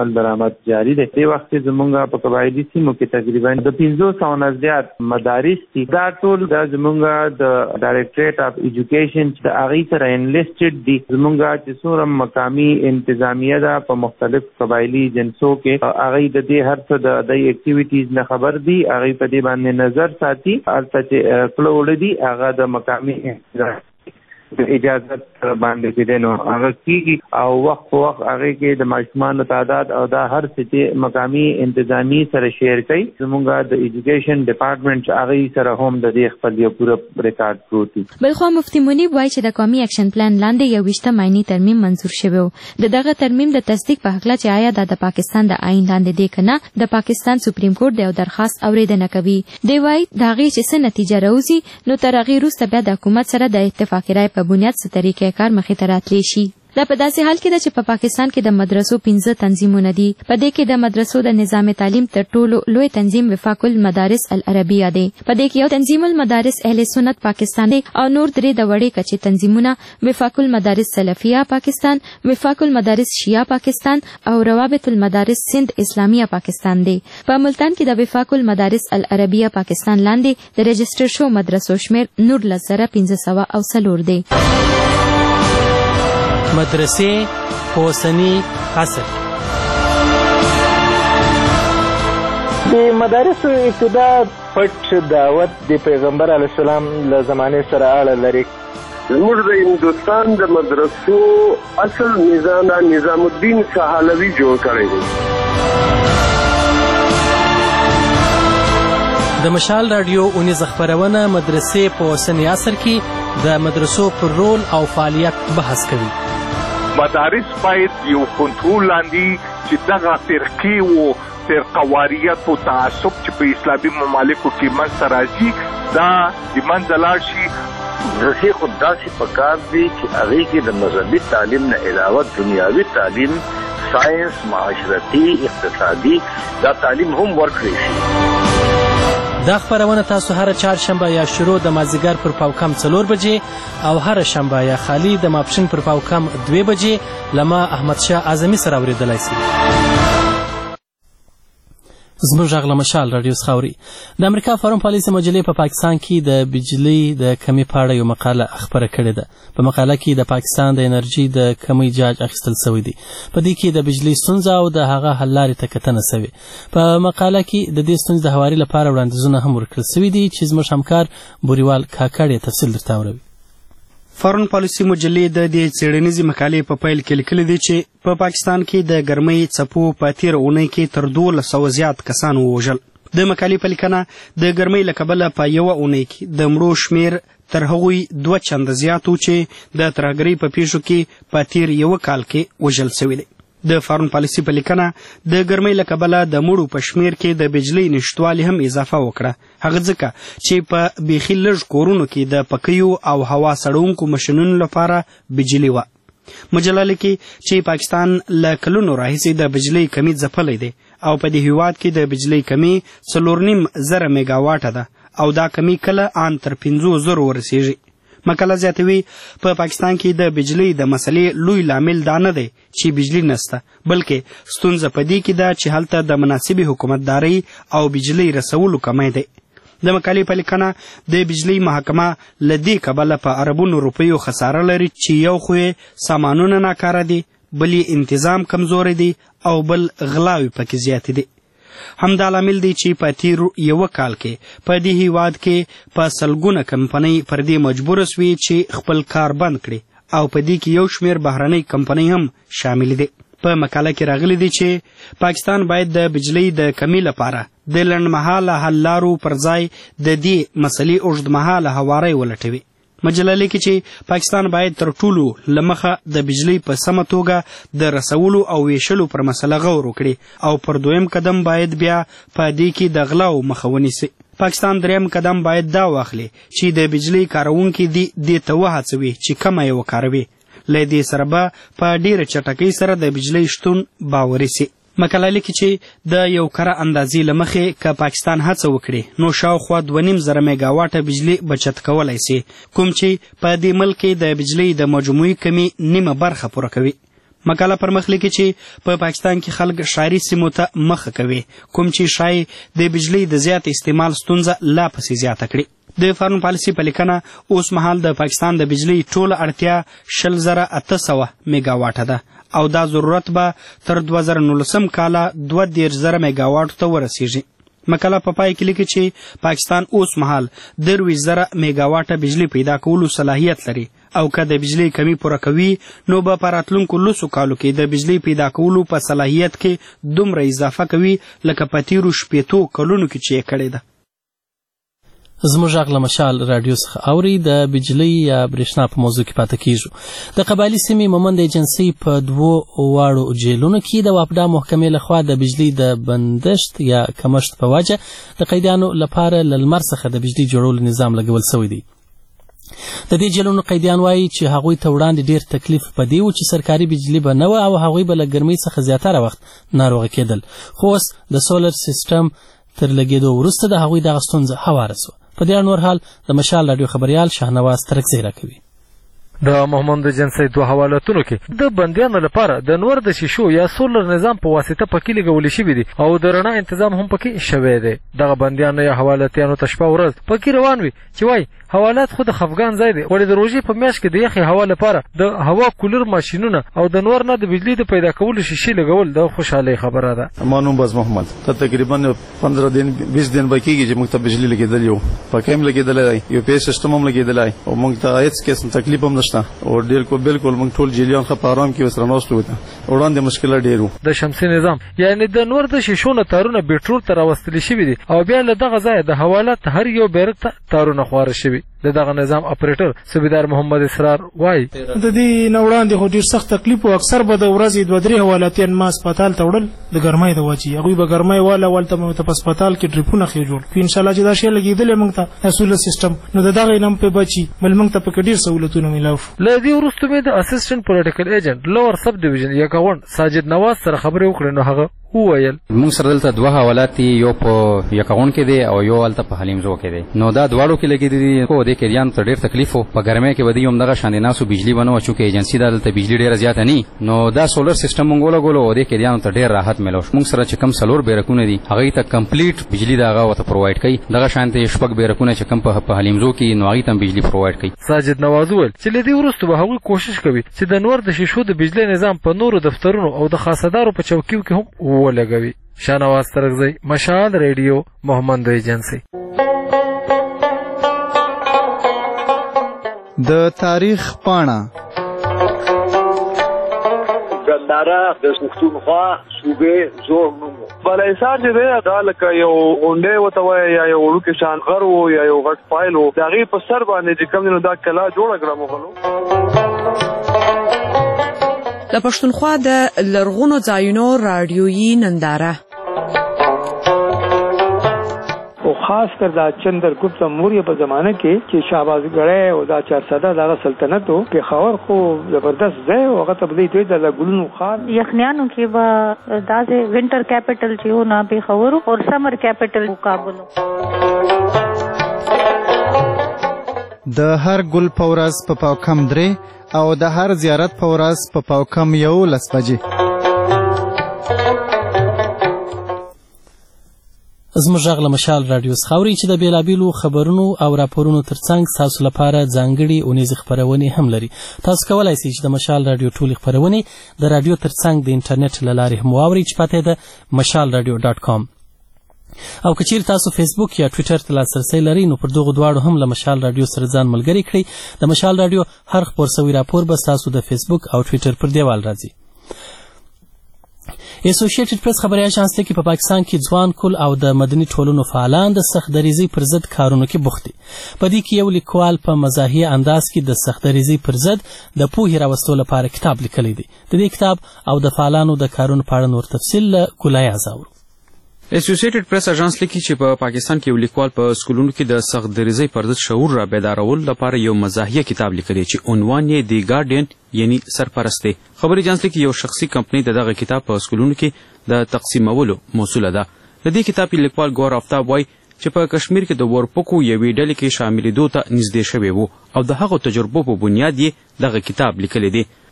خدمت جاری دی. دې وخت کې زمونږ په قبایلي سیمو کې تقریبا د پنځو سوو نه زیات مدارس دي. دا ټول د زمونږ د ډایرکټریټ اف ایجوکیشن د هغې سره انلیسټډ دي. زمونږ چې څومره مقامي انتظامیه ده په مختلف قبایلي جنسو کې هغې د دې هر څه د دې اکټیویټیز نه خبر دي. هغې په دې باندې نظر ساتي. هلته چې کله وړه دي هغه د مقامي انتظام د اجازت باندې چې دی نو هغه کېږي او وخت په وخت هغې کې د ماشومانو تعداد او دا هر څه چې مقامي انتظامي سره شیر کوي. زمونږ د ایجوکیشن ډپارټمنټ هغې سره هم د دې خپل یو پوره ریکارډ پروت دی. بلخوا مفتي منیب وایي چې د قومي اکشن پلان لاندې یو ویشتم آئیني ترمیم منظور شوی و. د دغه ترمیم د تصدیق په هکله چې آیا دا د پاکستان د آئین لاندې دی که نه، د پاکستان سپریم کورټ د یو درخواست اورېدنه کوي. دی وایي د هغې چې څه نتیجه راوځي نو تر هغې وروسته بیا د حکومت سره د اتفاقي رایې په بنیاد څه طریقې کار مخې ته راتلی شي. دا په داسې حال کې ده چې په پاکستان کې د مدرسو پنځه تنظیمونه دي. په دې کې د مدرسو د نظام تعلیم تر ټولو لوی تنظیم وفاق المدارس العربیه دی. په دې کې یو تنظیم المدارس اهل سنت پاکستان دی او نور درې د وړې کچې تنظیمونه وفاق المدارس سلفیه پاکستان، وفاق المدارس شیعه پاکستان او روابط المدارس سند اسلامیه پاکستان دی. په ملتان کې د وفاق المدارس العربیه پاکستان لاندې د رجسټر شو مدرسو شمیر نورلس زره پنځه سوه او څلور دی. مدرسې په اوسني عصر د مدارسو ابتدا پټ دعوت د پیغمبر علیه السلام له زمانې سره اړه لري. زموږ د هندوستان د مدرسو اصل نظام نظام الدین سهالوي جوړ کړی دی. د مشال رادیو اونیزه خپرونه مدرسې په اوسني عصر کې د مدرسو پر رول او فعالیت بحث کوي. مدارس باید یو کنټرول لاندې چې دغه فرقې و فرقواریت او تعصب چې په اسلامي ممالکو کې منځته راځي دا د منځه لاړ شي. مدرسې خو داسې پکار دي چې هغې کې د مذهبي تعلیم نه علاوه دنیاوي تعلیم، ساینس، معاشرتي، اقتصادي دا تعلیم هم ورکړی شي. دا خپرونه تاسو هر چهارشنبه یا شروع د مازدیګر پر پاوکم څلور بجې او هر شنبه یا خالی د ماپښین پر پاوکم دوې بجې له ما احمدشاه اعظمي سره اورېدلی سي. زموږ غږ له مشال رادیو څخه اوري. د امریکا فارم پالیسي مجلې په پا پاکستان کې د بجلۍ د کمۍ په اړه یو مقاله خپره کړې ده. په مقاله کې د پاکستان د انرژي د کمۍ جاج اخیستل سوی دی. په دې کې د بجلۍ ستونزه او د هغه حل لارې ته کتنه سوې. په مقاله کې د دې ستونزې د هواري لپاره وړاندیزونه هم ورکړل سوي دي چې زموږ همکار بوریوال کاکړ یې تفصیل درته اوروي. فارن پالیسي مجلې د دې څېړنیزې مقالې په پیل کې لیکلي دي چې په پا پاکستان کې د ګرمۍ څپو په تېره اونۍ کې تر دولس سوه زیات کسان ووژل. د مقالې په لیکنه د ګرمۍ له کبله په یوه اونۍ کې د مړو شمیر تر هغوی دوه چنده زیات و چې د ترهګرۍ په پیښو کې په تېر یوه کال کې وژل سوي دي. د فارن پالیسي په لیکنه د ګرمۍ له کبله د مړو په شمیر کې د بجلۍ نشتوالي هم اضافه وکړه. هغه ځکه چې په بیخي لږ کورونو کې د پکیو او هوا سړونکو ماشینونو لپاره بجلۍ وه. مجله لیکي چې پاکستان له کلونو راهیسې د بجلۍ کمي ځپلی دی او په دې هیواد کې د بجلۍ کمي څلور نیم زره میګا واټه ده او دا کمي کله ان تر پنځو زرو ورسیږي. مقاله زیاتوي په پا پاکستان کې د بجلۍ د مسلې لوی لامل دا نه دی چې بجلۍ نسته، بلکې ستونزه په دې کې ده چې هلته د مناسبې حکومتدارۍ او بجلۍ رسولو کمی دی. د مقالې په لیکنه د بجلۍ محکمه له دې کبله په اربونو روپیو خساره لري چې یو خو یې سامانونه ناکاره دي، بل یې انتظام کمزوری دی او بل غلاوې پکې زیاتې دي. همدا لامل دی چې په تیر یوه کال کې په دې هیواد کې په سلګونه کمپنۍ پر دې مجبوره سوې چې خپل کار بند کړي او په دې کې یو شمېر بهرنۍ کمپنۍ هم شامل دي. په مقاله کې راغلی دی چې پاکستان باید د بجلۍ د کمۍ لپاره د لنډمهاله حل لارو پر ځای د دې مسلې اوږدمهاله هواری ولټوي. مجله لیکي چې پاکستان باید تر ټولو له مخه د بجلۍ په سمه توګه د رسولو او ویشلو پر مسله غور وکړي او پر دویم قدم باید بیا په دې کې د غلاو مخه ونیسي. پاکستان دریم قدم باید دا واخلي چې د بجلۍ کاروونکي دې دې ته وهڅوي چې کمه یې وکاروي. له دې سره به په ډېره چټکۍ سره د بجلۍ شتون باوري سي. مقاله لیکي چې د یو کره اندازې له مخې که پاکستان هڅه وکړي نو شاوخوا دوه نیم زره میګا واټه بجلۍ بچت کولی سي، کوم چې په دې ملک کې د بجلۍ د مجموعي کمي نیمه برخه پوره کوي. مقاله پر مخ لیکي چې په پاکستان کې خلک ښاري سیمو ته مخه کوي، کوم چې شای د بجلی د زیات استعمال ستونزه لا پسې زیاته کړي. د فارم پالیسي په لیکنه اوس مهال د پاکستان د بجلی ټوله اړتیا شل زره اته سوه میگا واټه ده او دا ضرورت به تر دوه زره نولسم کاله دوه دېرش زره میگا واټو ته ورسیږي. مقاله په پای کې لیکي چې پاکستان اوس مهال درویشت زره میگا واټه بجلی پیدا کولو صلاحیت لري او که د بجلی کمی پوره کوي نو به په راتلونکو لسو کالو کې د بجلی پیدا کولو په صلاحیت کې دومره اضافه کوي لکه په تیرو شپېتو کلونو کې چې یې کړې ده. زموږ غږ له مشال راډیو څخه اوري. د بجلی یا برېښنا په موضوع کې پاتې کیږو. د قبایلي سیمې مومند ایجنسۍ په دوو واړو جیلونو کې د واپډا محکمې لخوا د بجلی د بندښت یا کمښت په وجه د قیدیانو لپاره له لمر څخه د بجلی جوړولو نظام لګول سوی دی. د دې جیلونو قیدیان وایي چې هغوی ته وړاندې ډیر تکلیف په دې و چې سرکاري بجلی به نه وه او هغوی به له ګرمۍ څخه زیاتره وخت ناروغه کېدل، خو اوس د سولر سیسټم تر لګېدو وروسته د هغوی دغه ستونزه هواره سوه. په دې نور حال د مشال راډیو خبریال شاهنواز ترکزی راکوي. د مومند ایجنسۍ دوه حوالتونو کې د بندیانو لپاره د نور د شیشو یا سولر نظام په واسطه پکې لګولې شوي دي او د رڼا تنظیم هم پکې شوی دی. دغه بندیانو یا حوالتیانو ته شپه ورځ پکې روان وي چې وایي حوالات خو د خفګان ځای دی، ولې د روژې په میاشت کې د یخې هوا لپاره د هوا کولر ماشینونه او د نور نه د بجلی د پیدا کولو شیشې لګول د خوشحالۍ خبره ده. ما نوم باز محمد ته تقریبا پندرہ دن بیس دن به کېږي چې موږ ته بجلی لګېدلې وو، پکې هم لګېدلی دی، یو پی سیسټم هم لګېدلی او موږ ته هېڅ قسم تکلیف هم نشته او ډېر بالکل موږ ټول جیلیان ښه په ارام کې ورسره ناست وو. وړاندې مشکله ډېر وو. د شمسي نظام یعنې د نور د شیشو نه تارونه بیټرول ته راوستلی شوي دي او بیا له دغه ځایه د حوالات هر یو بیرک ته تارونه خواره شوي. د دغه نظام اپریټر سبیدار محمد اسرار وایي د دې نه وړاندې خو ډېر سخت تکلیف و، اکثر به د ورځې دوه درې حوالاتیان ما هسپتال ته وړل د ګرمۍ د وجې، هغوی به ګرمۍ واله ولته مو ته په هسپتال کې ډریپونه ښې جوړ کړي. انشاءالله چې دا شی لګېدلی موږ ته سولر سیسټم نو د دغې نه هم پرې بچي، بل موږ ته پکې ډېر سهولتونه میلاو شو. له دې وروسته مې د اسسټنټ پولیټیکل ایجنټ لور سب ډیویژن یکاونډ ساجد نواز سره خبرې وکړې نو هغه وویل موږ سره دلته دوه حوالات دي، یو په یکاونډ کې دی او یو هلته په حلیمزو کې دی. نو دا دواړو کې لګېدلي دي خو دې قیدیانو ته ډېر تکلیف و. په ګرمۍ کې به دوی همدغه شانې ناستو، بجلي به نه وه چونکې ایجنسي دا دلته بجلي ډېره زیاته نه نو دا سولر سیسټم موږ ولګولو او دې قیدیانو ته ډېر راحت میلاو شو. موږ سره چې کوم څلور بیرکونه دي هغوی ته کمپلیټ بجلي د هغه ورته پرووایډ کوي، دغه شانتې شپږ بیرکونه چې کوم په حلیمزو کې نو هغوی ته هم بجلي پرووایډ کوي. ساجد نواز وویل چې له دې وروسته به هغوی کوشش کوي چې د نور د شیشو د بجلي نظام په نورو دفترونو او د خاصدارو په چوکیو کې هم ولګوي. شاهنواز ترکزی، مشال ریډیو، مومند ایجنسۍ. د تاریخ پاڼه ګنداره د پښتونخوا صوبې زوړ نوم و. بالاحصار چې دی دا لکه یو غونډۍ ورته وایي یا یو وړوکی شان غر و یا یو غټ فایل و، د هغې په سر باندې چې کوم دی نو دا کلا جوړه کړه مغلو. د پښتونخوا د لرغونو ځایونو راډیویي ننداره او خاص کر دا چندرګپت موریه په زمانه کې چې شهبازګړی او دا چارسده دغه سلطنت و، پېښور خو زبردست ځای و، هغه ته به دوی ته د ګلونو ښار یخنیانو کې به داسې وینټر کیپټل چې و نه پېښور او سمر کیپټل کابل. د هر ګل په ورځ په پاوکم درې او د هر زیارت په ورځ په پاوکم یولس بجې. زموږ غږ له مشال راډیو څخه اورئ چې د بېلابېلو خبرونو او راپورونو ترڅنګ ستاسو لپاره ځانګړي اونیزې خپرونې هم لري. تاسو کولی شئ چې د مشال راډیو ټولې خپرونې د راډیو ترڅنګ د انټرنیټ له لارې هم واورئ چې پته یې د مشال راډیو ډاټ کام. او که چیرې تاسو فیسبوک یا ټویټر ته لاسرسی لرئ نو پر دغو دواړو هم له مشال راډیو سره ځان ملګري کړئ. د مشال راډیو هر خپور سوی راپور به ستاسو د فیسبوک او ټویټر پر دیوال راځي. ایسوسییټډ پریس خبري اژانس ته کې په پاکستان کې ځوان کل او د مدني ټولنو فعالان د سختدریزۍ پر ضد کارونو کې بوخت دي. په دې کې یو لیکوال په مزاحیه انداز کې د سختدریزۍ پر ضد د پوهې راوستلو لپاره کتاب لیکلی دی. د دې کتاب او د فعالانو د کارونو په اړه نور تفصیل له ګلایاز اورو. ایسوسییټډ پریس اژانس لیکي چې په پاکستان کې یو لیکوال په سکولونو کې د سختدریزۍ پر ضد شعور را بیدارولو لپاره یو مزاحیه کتاب لیکلی چې عنوان یې دی ګارډین یعنی سرپرست دی. خبري اژانس لیکي یو شخصي کمپنۍ د دغه کتاب په سکولونو کې د تقسیمولو مسؤله ده. د دې کتاب لیکوال ګور آفتاب وایي چې په کشمیر کې د ورپکو یوې ډلې کې شاملېدو ته نږدې شوی و او د هغو تجربو په بنیاد یې دغه کتاب لیکلی دی.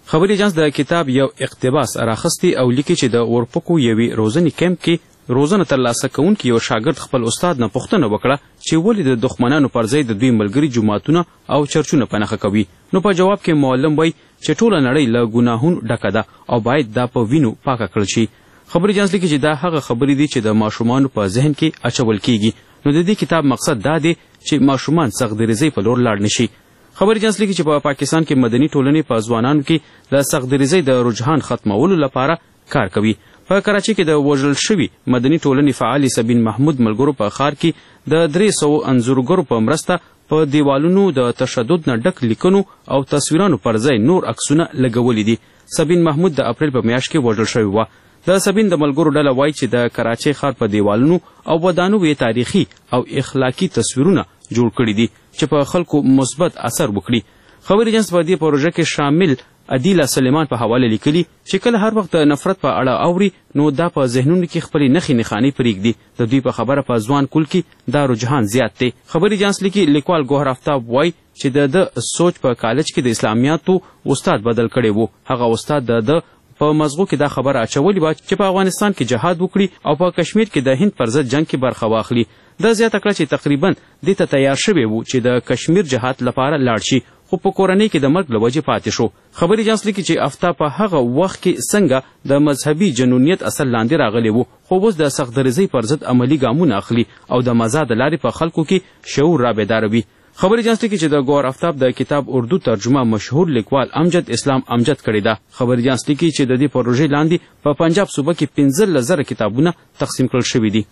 خبري ایجنس د کتاب یو اقتباس راخستی او لیکي چې د اورپکو یوې روزنې کیمپ کې روزنه ترلاسه کوونکي یو شاګرد خپل استاد نه پوښتنه وکړه چې ولې د دښمنانو پر ځای د دوی ملګري جوماتونه او چرچونه په نښه کوي. نو په جواب کې معلم وایي چې ټوله نړۍ له ګناهونو ډکه ده او باید دا په وینو پاکه کړل شي. خبري ایجنس لیکي چې دا هغه خبرې دي چې د ماشومانو په ذهن کې اچول کیږي. نو د دې کتاب مقصد دا دی چې ماشومان سخت‌دریزۍ په لور لاړ نشي. خبري ایجنس لیکي چې په پا پاکستان کې مدني ټولنې په ځوانانو کې د سخت‌دریزۍ د رجحان ختمولو لپاره کار کوي. په کراچي کې د وژل شوي مدني ټولنې فعال سبین محمود ملګرو په ښار کې د درې سوو انځورګرو په مرسته په دیوالونو د تشدد نه ډک لیکنو او تصویرانو پر ځای نور عکسونه لګولي دي. سبین محمود د اپریل په میاشت کې وژل شوی و. د سبین د ملګرو ډله وایي چې د کراچي ښار په دیوالونو او ودانو یې تاریخي او اخلاقی تصویرونه جوړ کړي دي چې په خلکو مثبت اثر وکړي. خبري ایجنس په دې پروژه کې شامل عدیله سلیمان په حواله لیکلي چې کله هر وخت د نفرت په اړه اوري نو دا په ذهنونو کې خپلې نښې نښانې پرېږدي. د دوی په خبره په ځوان کل کې دا رجحان زیات دی. خبري ایجنس لیکي لیکوال ګوهر آفتاب وایي چې د د سوچ په کالج کې د اسلامیاتو استاد بدل کړی و. هغه استاد د د په مزغو کې دا خبره اچولې وه چې په افغانستان کې جهاد وکړي او په کشمیر کې د هند پر ضد جنګ کې برخه واخلي. دا زیاته کړه چې تقریبا دې ته تیار شوی و چې د کشمیر جهاد لپاره لاړ شي خو په کورنۍ کې د مرګ له وجې پاتې شو. خبري ایجنس لیکي چې آفتاب په هغه وخت کې څنګه د مذهبي جنونیت اثر لاندې راغلی و خو اوس د سخت‌دریزۍ پر ضد عملي ګامونه اخلي او د مزاح د لارې په خلکو کې شعور را بیداروي. خبري ایجنس لیکي چې د ګوهر آفتاب د کتاب اردو ترجمه مشهور لیکوال امجد اسلام امجد کړې ده. خبري ایجنس لیکي چې د دې پروژې لاندې په پنجاب صوبه کې پنځلس زره کتابونه تقسیم کړل شوي دي.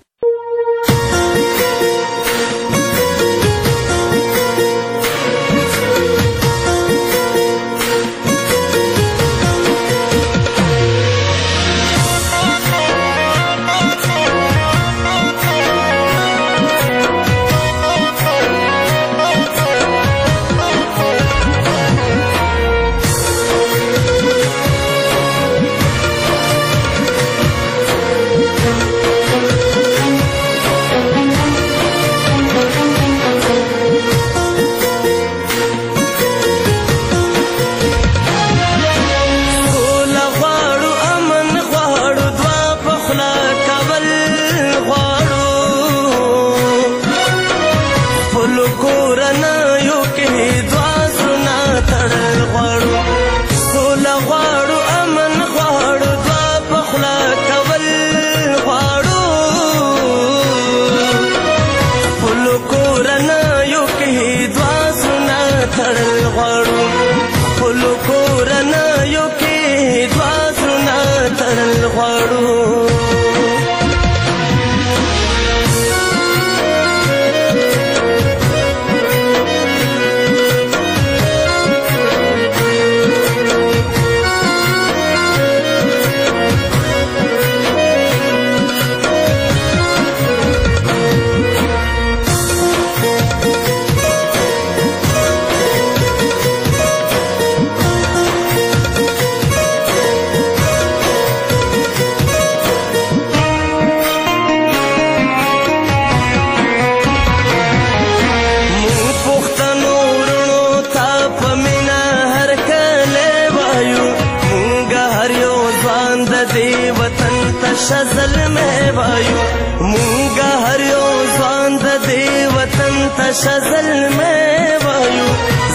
شزل میں وایو مونگا ہریو ځوان د دې وطن ته شزل میں وایو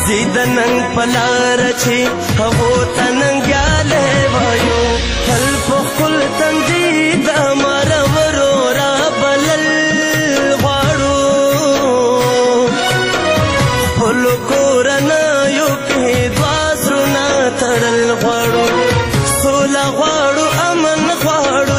زیدننګ پلار چې هغو ته ننګیالی وایو تل په خپل تندي د مرورو را بلل غواړو خپلو کورنیو کې دوه زړونه تړل غواړو سوله غواړو امن غواړو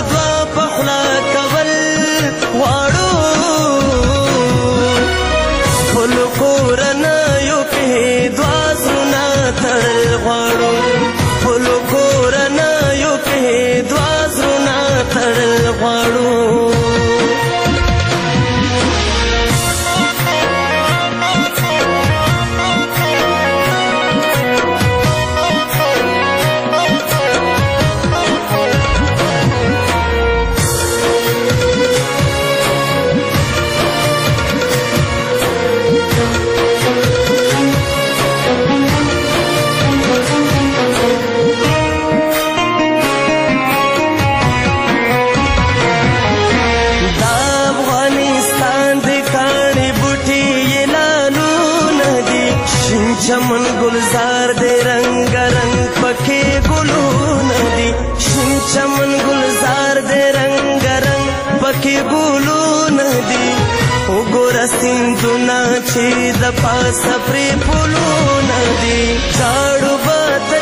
चमन गुलजार दे रंग रंग पखे गुलून दी शिन चमन गुलजार दे रंग रंग पखे गुलून दी وګوره سیندونه چې د پاسه پرې پلونه دي ژاړو به